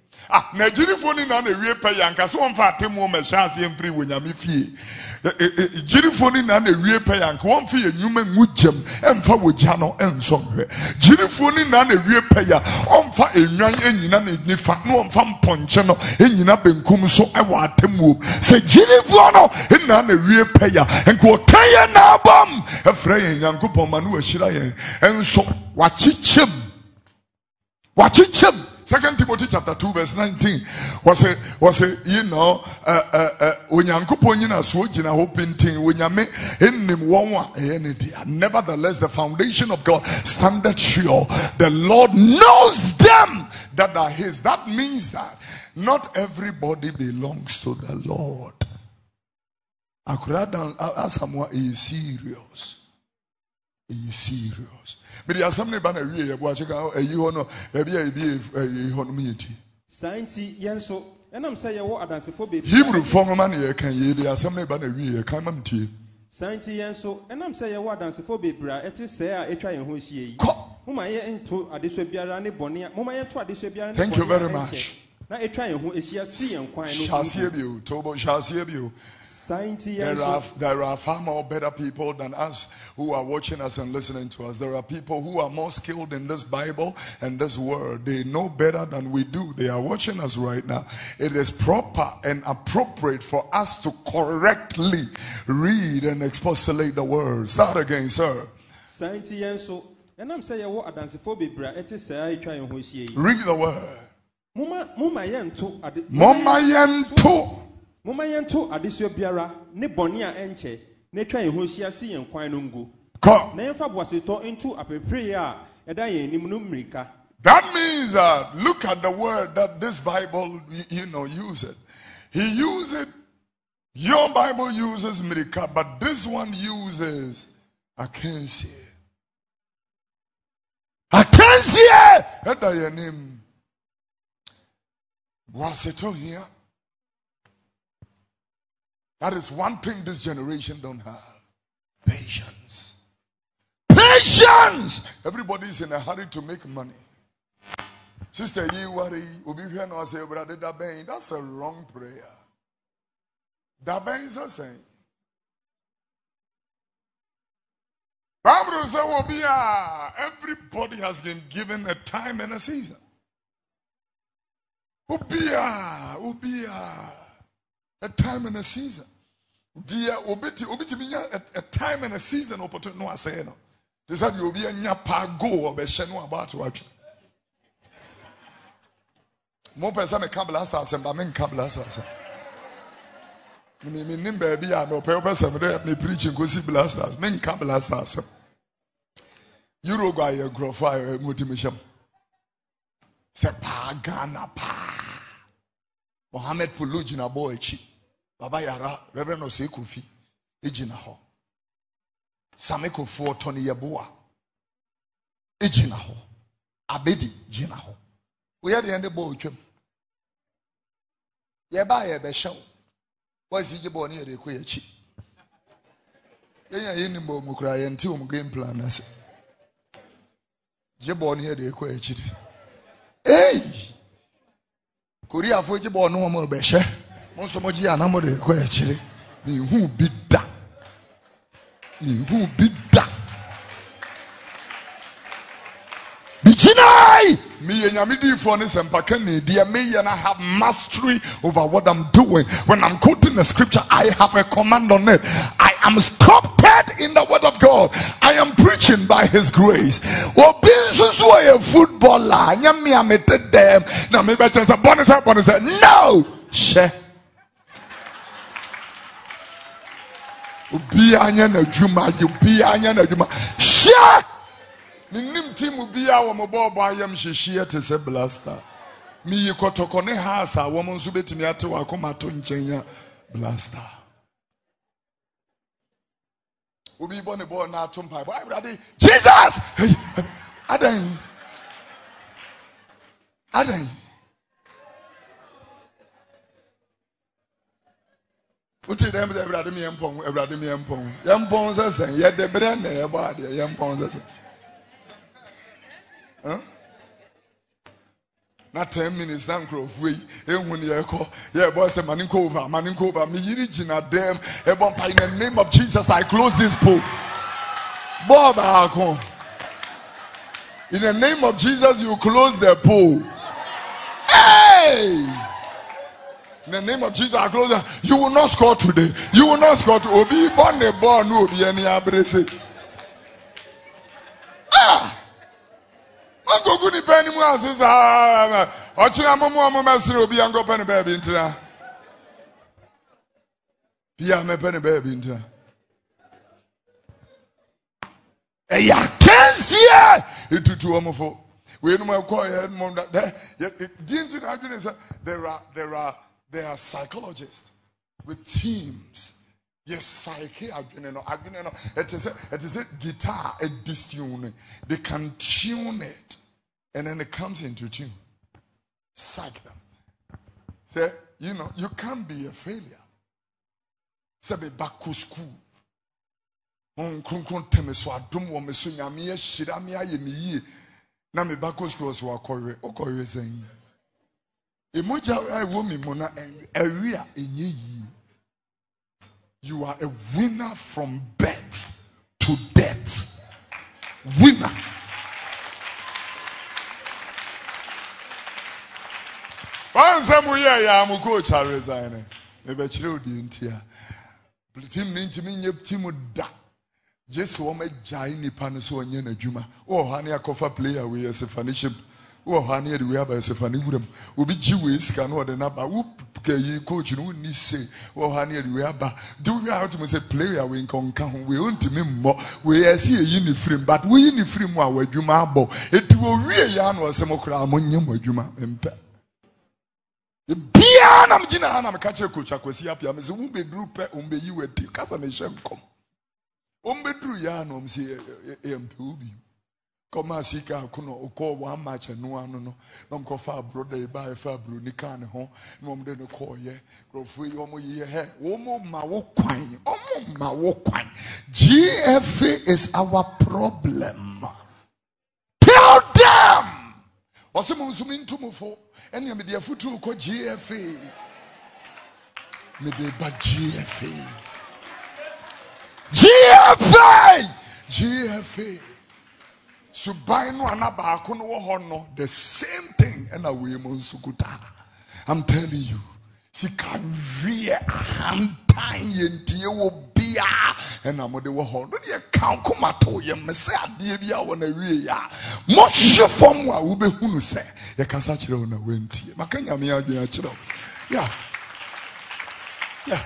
Ah, Nigeria phone in on a real pay and Casson Fatim me chassis and free when I'm fee. Jiri phone in on a real pay and one fee and human mujam and for with Jano and somewhere. Jiri phone in on a real payer on for a young engine and nifa no on from Ponchano in Yinabin Kumso I want to move. Say Jiri phone in on a real payer and go Kaya Nabam a fraying young couple Manu Shirayan and so watch it chim. Watch it chim. Second Timothy chapter two verse nineteen was a was a you know uh uh uh when Yankupon yina swojina hoping thing when yame in him one one nevertheless the foundation of God standeth sure. The Lord knows them that are his. That means that not everybody belongs to the Lord. Akurada Asamoah is serious. Is serious. But the assembly banner we watch a you know a be a be a community. Science yenso and I'm saying what adance for baby Hebrew former man here can ye the assembly banner we come on tea. Science yenso and I'm saying what dance for baby it is say a try and who she whom I into a diswebiarani bonia moma to a diswebiarani. Thank you very much. Now a try and who is here see and quite shall see you Tobo shall see you. There are, there are far more better people than us who are watching us and listening to us. There are people who are more skilled in this Bible and this word. They know better than we do. They are watching us right now. It is proper and appropriate for us to correctly read and expostulate the word. Start again, sir. And I'm saying what read the word. Mama yento Mama yento Mama yento adesua biara ne bone a enche ne twa ye ho hia si yen kwan no ngu. Na yemfa boaseto into apepre a eda ye nim no mrika. That means that uh, look at the word that this Bible you know uses. He uses your Bible uses mrika, but this one uses akensie. Akensie eda ye nim boaseto here. That is one thing this generation don't have. Patience. Patience! Everybody is in a hurry to make money. Sister, you worry. That's a wrong prayer. Daben is a saying. Everybody has been given a time and a season. Ubia, ubia. A time and a season. Dear obiti obiti minya a time and a season opportunity no say no. They said you be a nyapa go or be shenu about what. Mo pesa me kabla sa ba men kabla sa. Me me nim ba bia no pe pesa me dey me preaching go see blasters men kabla sa. Euro go aye grow fire motivation. Se pa Ghana pa. Mohammed Puluji na boy chi. Baba Yara, Reverend Osei-Kofi, Ejina ho. Sameko for Tony Yabua, Ejina ho. Abedi, Jina ho. We are the end of the boy. Yaba Yabe show. Why is he born here? The Kuyachi. Yaya Inimbo Mukra and two game plan. I said, Jabon here, the Kuyachi. Hey! Korea for Jabon no more beshe. Monsomoji anamode ko echire ni hu bi da ni hu bi da bijinai me enyamidi for ne sempaka ne dia me and I have mastery over what I'm doing. When I'm quoting the scripture, I have a command on it. I am sculpted in the word of God. I am preaching by his grace. Obi susu a footballer nyame amete dem na me be chance bonus bonus no she Ubi anya na juma, ubi anya na juma. Share. Nim team ubi a wo mobo bo ayam hihie te se blaster. Mi yikotoko ne hasa wo mo nso betimi ate wa akoma to nkyenya blaster. Ubi bo ne bo na ato mpa. Boy brother, Jesus! Adan. Adan. Uti dem ze brade mi empon, brade mi empon. Empon se sen, ye de bre na ye ba de empon se sen. Huh? Not ten minutes, uncle of way. And when you echo, yeah, boss, a man over, man over, me, Regina, them, in the name of Jesus, I close this pool. Bob, in the name of Jesus, you close the pool. Hey! In the name of Jesus, I close it. You will not score today. You will not score to Obi. Born the ball, no be any abrese. Ah! I go good penny more says ah. Ochina momo momo mesri Obi and go penny baby intra. Pia me penny baby intra. Eya kensia etutu omofo. We no more call head mom that there. Didn't you say there are there are there are psychologists with teams. Yes, psyche. It is a, it is a guitar, a distune. They can tune it, and then it comes into tune. Psych them. Say, you know, you can't be a failure. Say, be back to school. On kunkun temeso adum wo meso nyame ya shira me aye me yie. Na me back to school so akọwe. Okọwe sen. Emoja ai wo me mo na ewi a enye yi. You are a winner from birth to death. Winner. Once I'm here, I'm a coach. I resign. Maybe children didn't hear. But team need me nyep team da. Just one me jai ni panaso anye na juma. Oh, honey, a cover player we as a faniship. Oh, honey, we have as a funny woodum. We be Jewish can order number. Whoop, coach, you wouldn't say. Oh, honey, we have. Do we have to say player we can come? We want to me more. We see a uniform, but we uniform our Juma bo. It will really yarn or some crowd with Juma. The piano, Gina, I'm a catcher coach. I could see up here. Miss Umbe group, Umbe, you were Casanation come. Umbe drew yarn, um, see a M P. Come on, Sika, Kuno, call one match and no one, no, no, no, far brother, by far Brunican home, no, then a call, yeah, go free, omo ye hair, omo ma wokwine, omo ma wokwine. G F A is our problem. Tell them! What's the most into move any of the dear foot to call G F A? Maybe but G F A. G F A! G F A. So by no anaba no hono the same thing and away monsukuta. I'm telling you, si career hand time yentie wo bia and amode wo hono de kan komato ye mese ade bia wo na wie ya mo hwe fom a wo behunu se ye kasa kire wo na wentie makanya me adwen akire. Yeah. Yeah.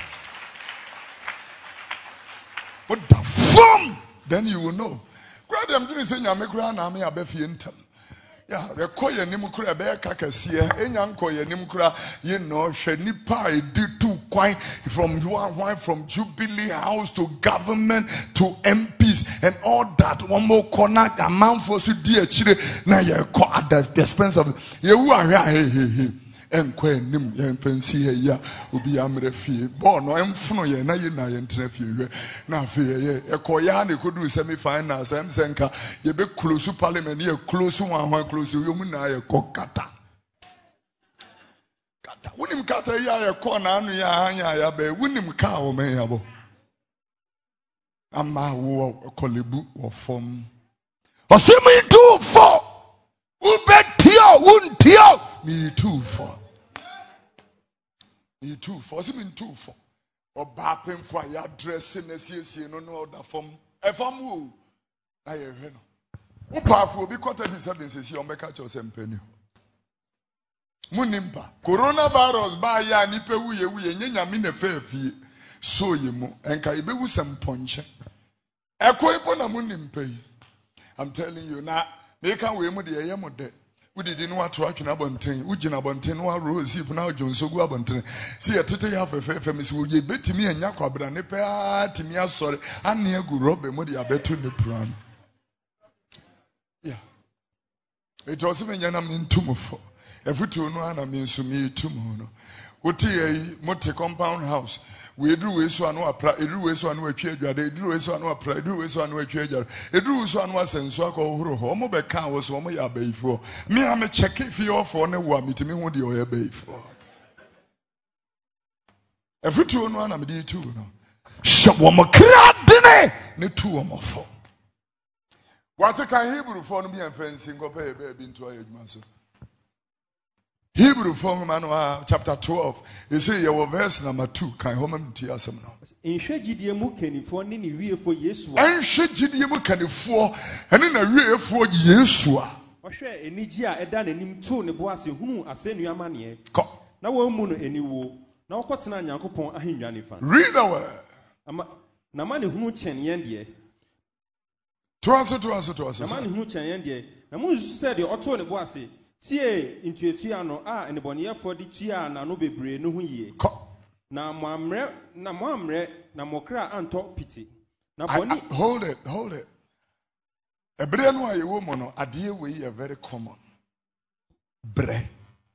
What the form? Then you will know. I'm doing saying I'm a grand army a befientum. Yeah, the coy nimukra bear cacasia, and young coy nimukra, you know, Shenipa did two quite from one wife from Jubilee House to government to M Ps and all that. One more corner, a man for so dear chile. Now you're caught at the expense of you are hey, hey, hey. And when nim yen fancy ya ubi amre fie born no emfuno ye na ye na ye ntra fie na fie ye ekoya na kodu semi finals em senka ye be close parliament ye close one one close yo mu na ye kokata kata wunim kata ya ye ko na anu ya anya ya be wunim ka o men ya bo ama wo kolebu wo fom osimi do for ubetio wuntio me too for you too for him too for or bapping for your dressing as you no no other form a form who I hear no powerful be quarter seven says you make catch yourself penny munimpa coronavirus ba ya nipe wuye wuye nyanya me na fafie so ye mu enka ibe wu sem ponche ekoipo na munimpa yi. I'm telling you na me kan we mu de ye mu de we didn't want to watch an abontain, Ujin abontain, or rose, if now John so go abontain. See a titty half a fair famous will ye bet to me and Yakobra nepa to me. I'm sorry, and near good robber, Modi, I bet to the pram. Yeah. It was even Yanam in Tumufo. Every two no ana means to me tomorrow. What a motor compound house. We drew a swan or pra, a drew a swan or treasure, they drew a swan or pra, drew a swan or treasure, a drew swan was and so called homo beca was homo ya bay for. Me, I'm a check if you're for no one meeting me what you bay for. Every two no ana me too no. Shop one more crab dinner, ne two or more four. What can Hebrew for me and fencing go pay baby into a master? Hebrew form manual chapter twelve. You see your verse number two. Can home tia some now. In Shediamu can for Nini we for Yesua. And Shediamu can for and in a real for Yesua. Or share a Nigia a dan and him two Nebuasi whom I send you a money. Now one moon any woe. Now what's an Yankopon a Hinjanifan. Read away. Namani who chen yendia. To answer to answer to answer. Namani who chen yendia. Namu said the auto Nebuasi. Tie into a tiano ah and the bonia for the tiana no be bre no ye. Na mamre na mamre na mokra anto pity. Na boni hold it, hold it. A bre no a woman a dear way are very common. Bre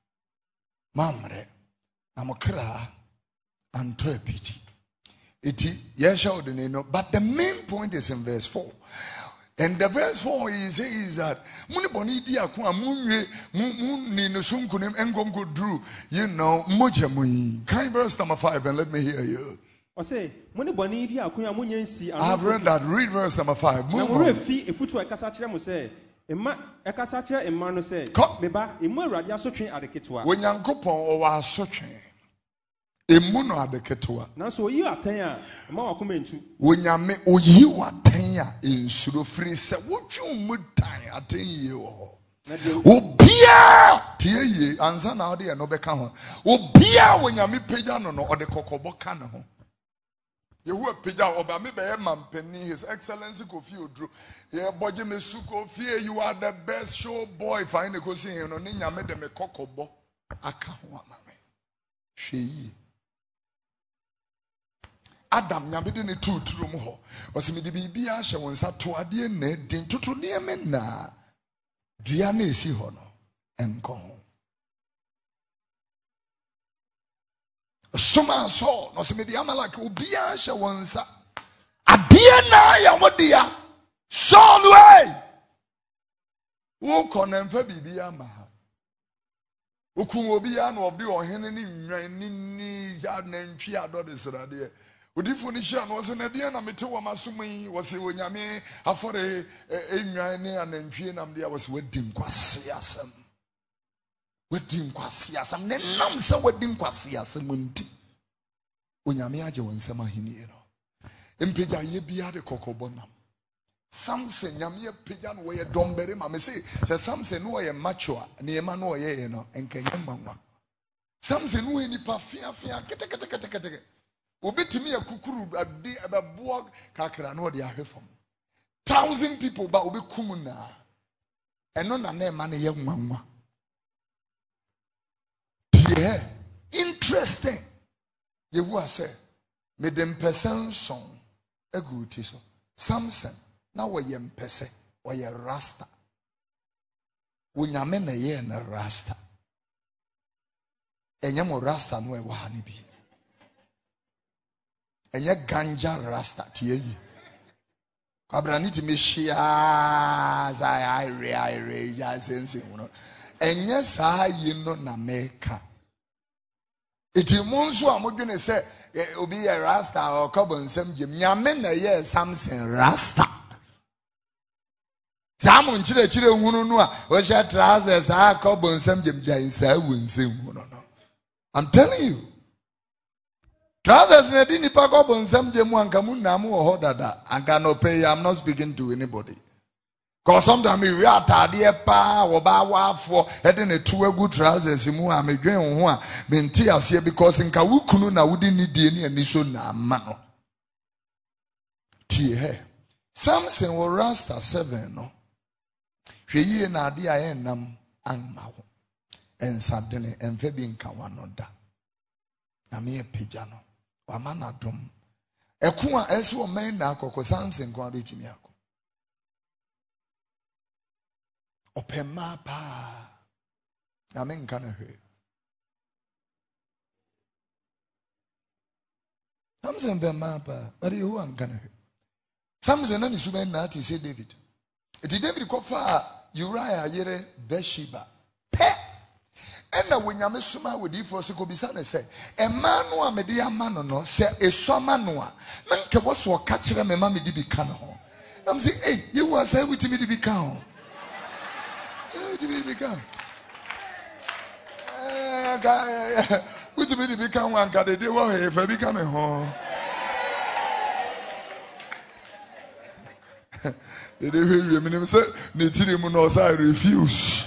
mamre na mokra anto pity. It yes shall no, but the main point is in verse four. And the verse four is says that Muniboni diakwa munye muni no sunkunim engongo drew, you know, mojamui. Kind verse number five, and let me hear you. I say, Muniboni diakwa munye si. I have read that. Read verse number five. Move on. If you to a casachre mu say, Emma a casachre emano say, Meba, emo radia so train at the kitwa. When Yankopon or was so train. Emuno adeketua. Na so yi atanya ma wakomentu. Wonyame oyi watanya insuro free se wotwu mutan atanye wo. Obia tie ye ansa na ode no beka ho. Obia wonyame pagya no no ode kokobo ka ne ho. Yehu pagya oba me be mampani his excellency Kofi Oduro. Ye boje mesu Kofi, you are the best show boy fine ko sin no ne nyame de me kokobo aka ho amame. Hwe Adam nyabede ne tu turu mu ho osimi de bibia hye wonsa to ade na din tutu ne me na dua na esi ho no enko ho soma so no osimi de amalaki obia hye wonsa ade na ya wodia so way wo konemfa bibia ma ha okun obia na of the ohene ni nwan ni ni ya na ntwi ado de srade Udifu ni shia no se na dia na mete wo masumui wo se wonyame afore enwan ne anantwie nam dia wo se wadi nkwase asem wadi nkwase asem ne nam se wadi nkwase asem nti wonyame age wonsem ahini no empeja ye bia de kokobo nam Samson nyame peja no ye dombere ma me se se Samson no ye macho ne ema no ye no enkenye manwa Samson no ni pa fia fia kete kete kete kete Obetimi ya kukuru ade ababoa kakra no de ahwefom. Thousand people ba obekum na. Eno na na ma ne ye nwanwa. Yeah, interesting. Yewu ase me dem person son aguti so. Samson na wo ye mpese, wo ye rasta. Wonyame na ye na rasta. Enyamo rasta no e wa ha ni bi. Enye ganja rasta tie Abrani ti me shia za I re I re ya sense no enye saa yi no na meka iti munso amodwene se obi ye rasta o kobonsam gem nyame na ye Samson rasta Zamu nchire chire hunu no a o she trousers a kobonsam gem jan saa wonsem hunu no I'm telling you Trousers ne di nipa ko bonsam je mu anka mu na mu ho dada anka no pay I'm not speaking to anybody cause sometimes we atade pa wo ba wafo e de ne to agu trousers mu a medwen ho a menti ase because nka wukunu na wudi ni die ni ani so na ama no tie he Samson wo rasta seven no hwe yie na ade a enam anma ho ensadene enfa bi nka wano da na me pija no Wamana dom. Ekuma esu omen na akoko Samson kwa de timi ako. Opema pa. Amen kana he. Samson be ma pa. But you am kana he. Samson na ni suben na ati say David. Eti David ko fa Uriah yere Bathsheba. Pe. Ena wenyame soma wodi fo se ko bisa ne se e ma no a mede ama no no se esoma no a na nke wo so ka kire me ma mede bi ka no ho. I'm say hey, you was say with me to be count. With me to be count. Eh guy with me to be count one ka de wo he fa bi ka me ho. They dey hear me say ne tire mu no say I refuse.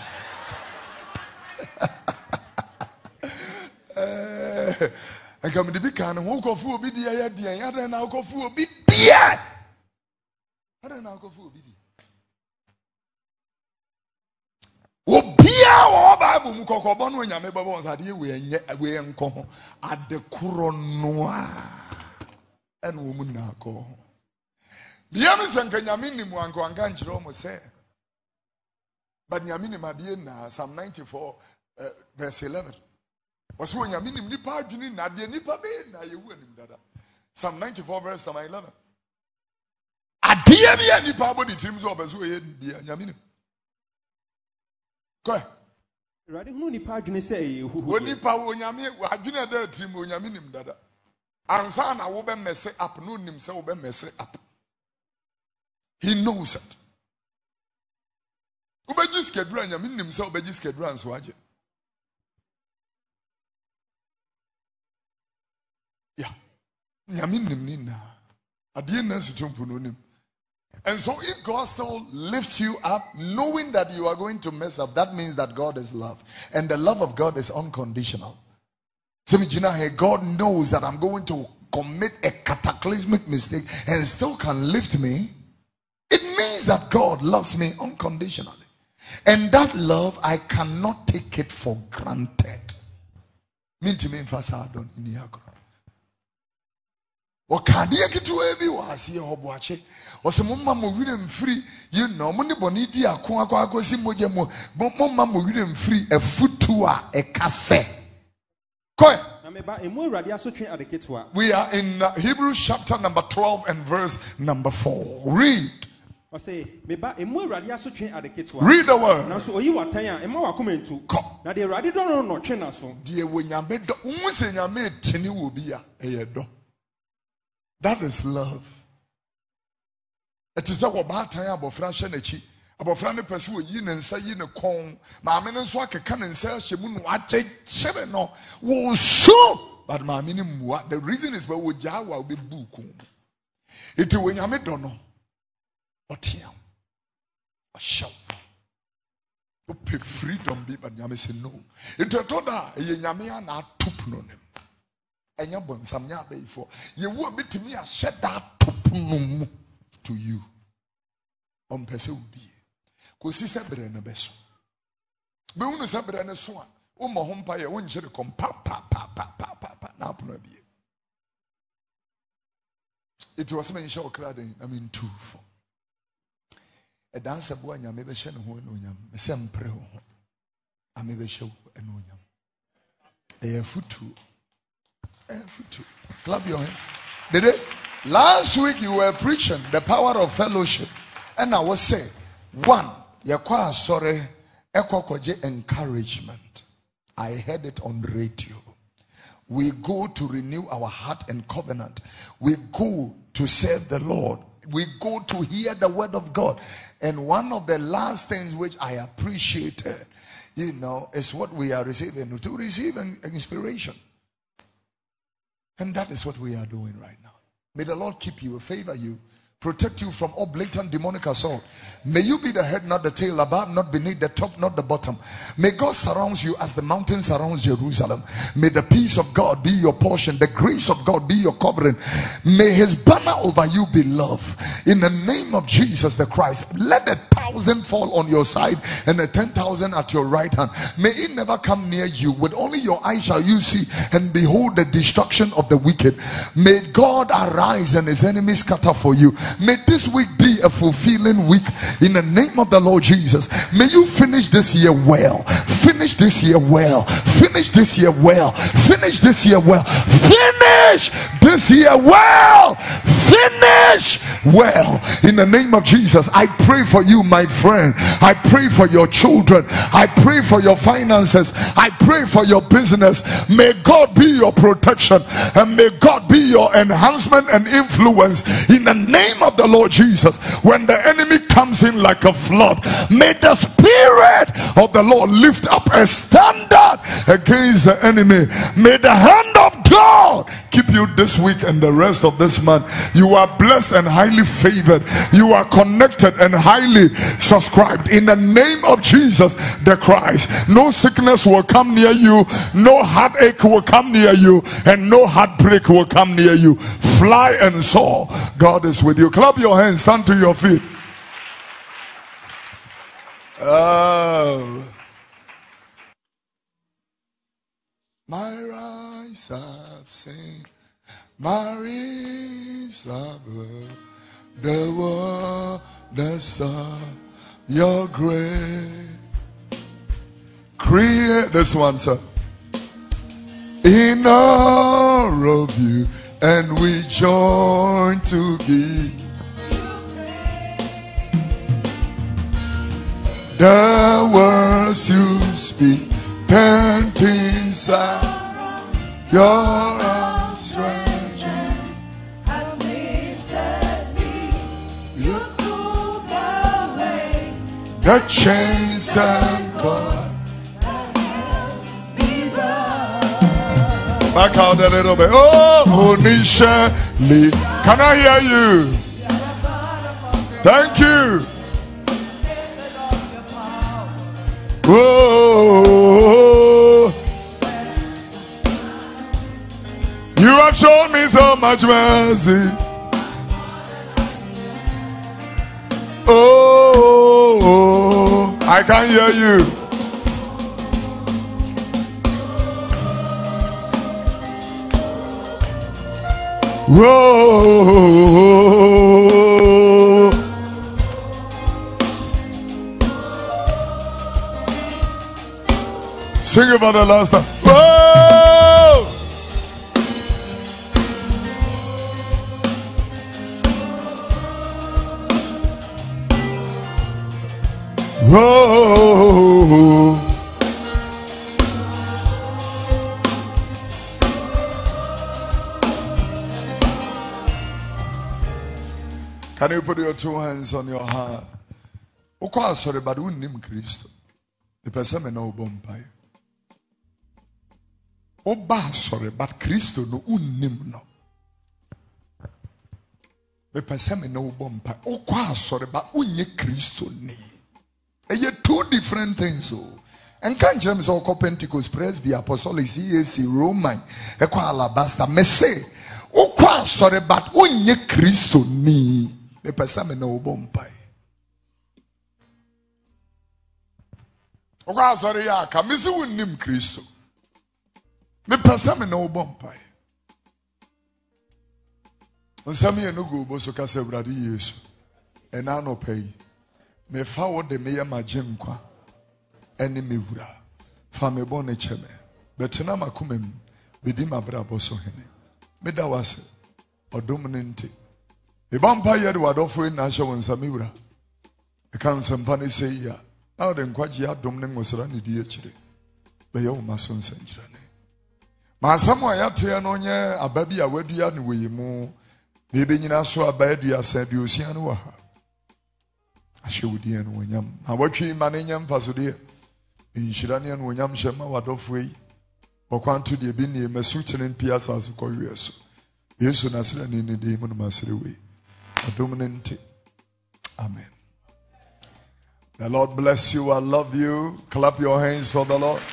I come to be kind of walk off obi dia ya dia ya na na walk off obi dia. I don't know go obi dia. Obia o Bible mu kokobo no nyame babo on sade we enye we enko ho adekoro noa. En wo mu na ko. Bia me sanka nyame ni mu anko anka nchire o mo se. But nyame ni made na Psalm ninety-four uh, verse eleven. Was when you mean nipa adwini na de nipa be na yewu anim dada. Psalm ninety-four verse number eleven. Ade bia nipa body tirim so obeso ye bia nyame. Ko e. Rade hunu nipa adwini se ye hu hu. Oni pa wo nyame adwini da tirim wo nyame nim dada. Ansa na wo be mess up no nim se wo be mess up. He knows it. Wo be ji schedule nyame nim se wo be ji schedule anso age. Yeah. And so if God still lifts you up, knowing that you are going to mess up, that means that God is love. And the love of God is unconditional. So God knows that I'm going to commit a cataclysmic mistake and still can lift me. It means that God loves me unconditionally. And that love, I cannot take it for granted. Mean to me in Fasadon in Niagara. Okadia kitu ebi wasi hoboache osemumma mo wire mfiri you know mo ne boni di akon akwa akosi moje mo momma mo wire mfiri afutu a ekase koe na meba emu awurade asotwe adeketwa. We are in uh, Hebrews chapter number twelve and verse number four. Read. Say meba emu awurade asotwe adeketwa. Read the word. Na so oyi watan a ema wakomentu na de awurade do no no twe na so de wonyame do unse nyame tini wo bi a eyedo. That is love. It is a wabata abofra shenechi. Abofra ne pese wo yi ne nsa yi ne kon. Maame ne nso akeka ne nsa hyemu no akyekere no. Wo so. But maame ne mua. The reason is because wo ja wa be buku. Iti wo nyame do no. Otia. Ashaw. O pe freedom bi but nyame say no. Iti to da ye nyame ya na atup no ne. Enya bonsam nya be for ye wo betimi a shed that topunum to you on pese obi ko si se bre na beso be unu se bre na so a o mo ho mpa ye won jere kom pa pa pa pa pa pa na apono bi it was men show kraden I mean two for e dance bo anya me be hye ne ho no nyam me se mpre ho a me be hye e no nyam e futu. Clap your hands. Did it? Last week you were preaching the power of fellowship. And I was saying, one, yakwa sorry, ekokoje encouragement. I heard it on radio. We go to renew our heart and covenant. We go to serve the Lord. We go to hear the word of God. And one of the last things which I appreciated, you know, is what we are receiving, to receive an inspiration. And that is what we are doing right now. May the Lord keep you, favor you, protect you from all blatant demonic assault. May you be the head, not the tail, above, not beneath, the top, not the bottom. May God surround you as the mountain surrounds Jerusalem. May the peace of God be your portion, the grace of God be your covering. May his banner over you be love. In the name of Jesus the Christ, let a thousand fall on your side and a ten thousand at your right hand. May it never come near you. With only your eyes shall you see and behold the destruction of the wicked. May God arise and his enemies scatter for you. May this week be a fulfilling week in the name of the Lord Jesus. May you finish this year well. Finish this year well. Finish this year well. Finish this year well. Finish this year well. Finish well. In the name of Jesus, I pray for you, my friend. I pray for your children. I pray for your finances. I pray for your business. May God be your protection, and may God be your enhancement and influence in the name of the Lord Jesus. When the enemy comes in like a flood, may the Spirit of the Lord lift up a standard against the enemy. May the hand of God keep you this week and the rest of this month. You are blessed and highly favored. You are connected and highly subscribed in the name of Jesus the Christ. No sickness will come near you, no heartache will come near you, and no heartbreak will come near you. Fly and soar. God is with you. Clap your hands, stand to your feet. Oh, my eyes have seen, my ears have heard the word, the sun, your grace. Create this one, sir. In all of you, and we join to give the words you speak, ten things out your outstretched has lifted me. You threw away the chains and cords. Back out a little bit. Oh, Nisha Lee. Can I hear you? Thank you. Oh, you have shown me so much mercy. Oh, I can hear you. Whoa. Sing about the last time. Whoa. Whoa. Can you put your two hands on your heart? Okwa sorry, but we name Christ. The person may know bombay. Oba sorry, but Christo no unim no. The person may know bombay. Okwa sorry, but unye Christo ni. And yet two different things. Oh. And can't you say Oko Pentecost, Presby, Apostolic, C A C, Roman, Ekwa Alabasta, Messe. Okwa sorry, but unye Christo ni. The person may know bombay. Okwa sorry, ya kamisi unim Christo. Me person me no bombay. Onsami eno go bo so kase brade Yesu. E na no pay. Me fa wo de me yama gem kwa. Eni me wura. Fa me bon e cheme. Betina makumem. Bedi mabra bo so hene. Me da wase. Odom ne nti. E bompa ye de wadofo na hye wonsami wura. E kan sempa ne sei ya. Na de nkwaji adom ne ngosra ne di akire. Be ye wo maso nsanjira ne. Masamo ya to no nye ababi a wadua ne weyimu. Bebe nyina so abadu asa de osia no wa ha. Ahye wodi en wonyam. Na watwi mane nyam faso de. Inhyira ne en wonyam hyema wadofo yi. Bokwanto de bi ne masu chenen piasa so kɔwe so. Yesu nasira ne ne de mu no masire we. Adom ne nti. Amen. The Lord bless you. I love you. Clap your hands for the Lord.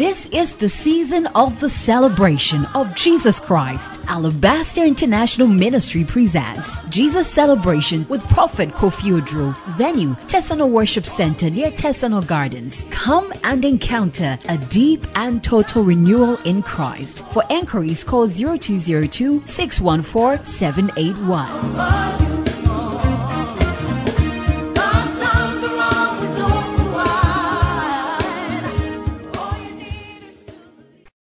This is the season of the celebration of Jesus Christ. Alabaster International Ministry presents Jesus Celebration with Prophet Kofi Oduro. Venue, Tesano Worship Center near Tesano Gardens. Come and encounter a deep and total renewal in Christ. For enquiries, call zero two zero two, six one four, seven eight one.